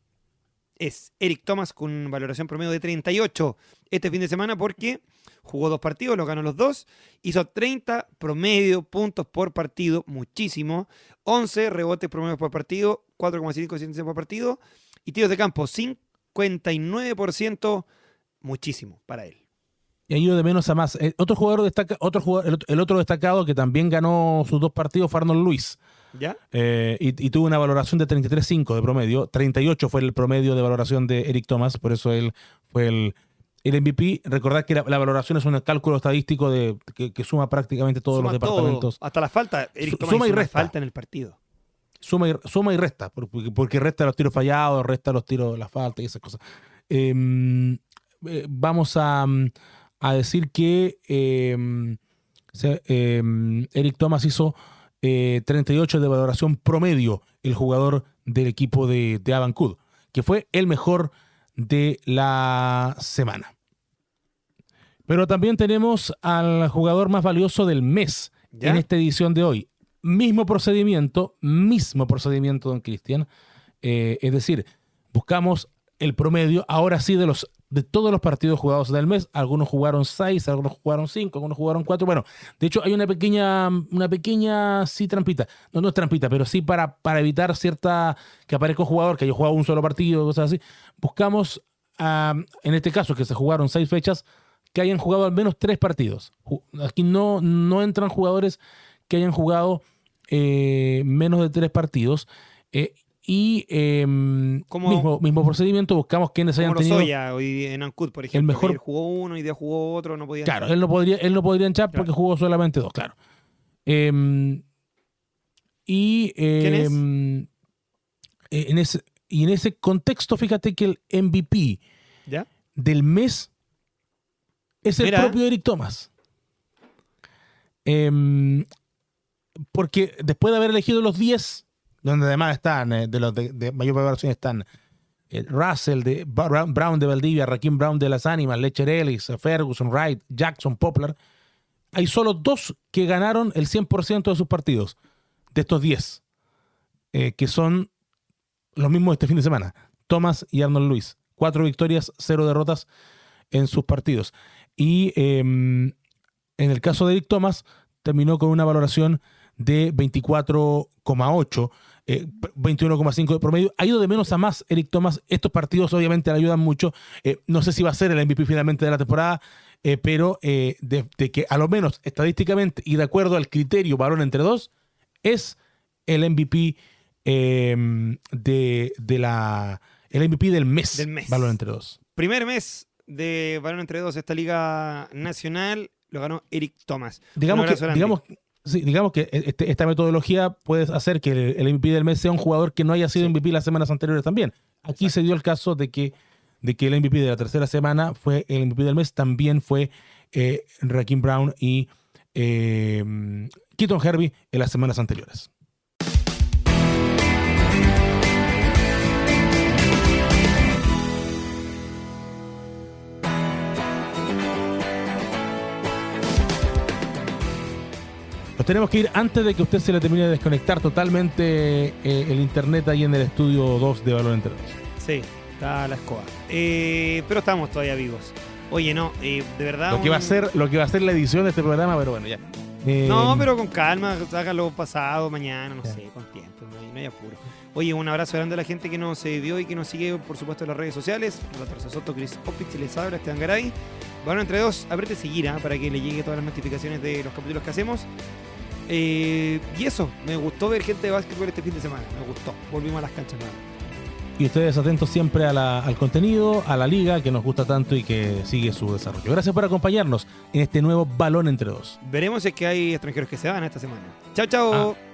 Speaker 3: Es Eric Thomas con valoración promedio de treinta y ocho este fin de semana porque jugó dos partidos, los ganó los dos. Hizo treinta promedio puntos por partido, muchísimo. once rebotes promedio por partido, cuatro coma cinco asistencias por partido. Y tiros de campo, cincuenta y nueve por ciento, muchísimo para él.
Speaker 2: Y ha ido de menos a más. Eh, otro jugador destaca, otro jugador, el, el otro destacado que también ganó sus dos partidos fue Arnold Luis.
Speaker 3: ¿Ya?
Speaker 2: Eh, y, y tuvo una valoración de treinta y tres punto cinco de promedio. treinta y ocho fue el promedio de valoración de Eric Thomas, por eso él fue el, el M V P. Recordad que la, la valoración es un cálculo estadístico de, que, que suma prácticamente todos
Speaker 3: Suma
Speaker 2: los departamentos.
Speaker 3: todo, hasta la falta. Eric
Speaker 2: Su-
Speaker 3: Thomas
Speaker 2: suma y
Speaker 3: hizo una
Speaker 2: resta.
Speaker 3: falta en el partido.
Speaker 2: Suma y, suma y resta, porque, porque resta los tiros fallados, resta los tiros, la falta y esas cosas. Eh, eh, vamos a, a decir que eh, se, eh, Eric Thomas hizo eh, treinta y ocho de valoración promedio, el jugador del equipo de, de Abancud, que fue el mejor de la semana. Pero también tenemos al jugador más valioso del mes
Speaker 3: ¿Ya?
Speaker 2: en esta edición de hoy. mismo procedimiento, mismo procedimiento, don Cristian. Eh, es decir, buscamos el promedio, ahora sí, de los de todos los partidos jugados del mes. Algunos jugaron seis, algunos jugaron cinco, algunos jugaron cuatro. Bueno, de hecho hay una pequeña, una pequeña, sí, trampita. No, no es trampita, pero sí para, para evitar cierta, que aparezca un jugador que haya jugado un solo partido, cosas así. Buscamos, um, en este caso, que se jugaron seis fechas, que hayan jugado al menos tres partidos. Aquí no, no entran jugadores que hayan jugado eh, menos de tres partidos. Eh, Y eh, mismo, mismo procedimiento, buscamos quienes hayan tenido...
Speaker 3: Como Lozoya hoy en Ancud, por ejemplo.
Speaker 2: El mejor...
Speaker 3: Ayer jugó uno y día jugó otro, no podía
Speaker 2: Claro,
Speaker 3: entrar.
Speaker 2: él no podría, él no podría entrar porque claro. jugó solamente dos, claro. Eh, y, eh,
Speaker 3: ¿Quién es?
Speaker 2: En ese, y en ese contexto, fíjate que el M V P
Speaker 3: ¿Ya?
Speaker 2: del mes es el
Speaker 3: Mira.
Speaker 2: propio Eric Thomas. Eh, porque después de haber elegido los diez... donde además están, eh, de los de, de mayor valoración están eh, Russell, de Brown, Brown de Valdivia, Raheem Brown de Las Ánimas, Lecher Ellis, Ferguson, Wright, Jackson, Poplar. Hay solo dos que ganaron el cien por ciento de sus partidos, de estos diez, eh, que son los mismos este fin de semana, Thomas y Arnold Lewis. Cuatro victorias, cero derrotas en sus partidos. Y eh, en el caso de Eric Thomas, terminó con una valoración de veinticuatro coma ocho, eh, veintiuno coma cinco de promedio. Ha ido de menos a más Eric Thomas. Estos partidos obviamente le ayudan mucho. Eh, no sé si va a ser el M V P finalmente de la temporada, eh, pero eh, de, de que a lo menos estadísticamente y de acuerdo al criterio balón entre dos, es el M V P eh, de, de la el M V P del mes,
Speaker 3: Del mes.
Speaker 2: balón entre dos.
Speaker 3: Primer mes de balón entre dos esta liga nacional lo ganó Eric Thomas.
Speaker 2: Digamos
Speaker 3: Un
Speaker 2: que,
Speaker 3: abrazo grande.
Speaker 2: digamos, sí, digamos que este, esta metodología puede hacer que el, el M V P del mes sea un jugador que no haya sido
Speaker 3: Sí.
Speaker 2: M V P las semanas anteriores también. Aquí
Speaker 3: Exacto.
Speaker 2: se dio el caso de que, de que el M V P de la tercera semana fue el M V P del mes, también fue eh, Raheem Brown y eh, Keaton Hervey en las semanas anteriores. Nos tenemos que ir antes de que usted se le termine de desconectar totalmente eh, el internet ahí en el estudio dos de Balón Entre Dos.
Speaker 3: Sí, está la escoba. Eh, pero estamos todavía vivos. Oye, no, eh, de verdad...
Speaker 2: Lo que, va a
Speaker 3: un-
Speaker 2: ser, lo que va a ser la edición de este programa, pero bueno, ya. Eh,
Speaker 3: No, pero con calma, hágalo pasado, mañana, no
Speaker 2: Ya.
Speaker 3: sé, con tiempo, no hay, no hay apuro. Oye, un abrazo grande a la gente que nos eh, vio y que nos sigue, por supuesto, en las redes sociales. Roberto Soto, Chris Opitz, les habla, Esteban Garay. Bueno, entre dos, apriete seguir ¿ah? para que le llegue todas las notificaciones de los capítulos que hacemos. Eh, y eso, me gustó ver gente de básquetbol este fin de semana, me gustó. Volvimos a las canchas nuevamente.
Speaker 2: Y ustedes atentos siempre a la- al contenido, a la liga que nos gusta tanto y que sigue su desarrollo. Gracias por acompañarnos en este nuevo Balón Entre Dos.
Speaker 3: Veremos si es que hay extranjeros que se van esta semana. Chao, chao.
Speaker 2: Ah.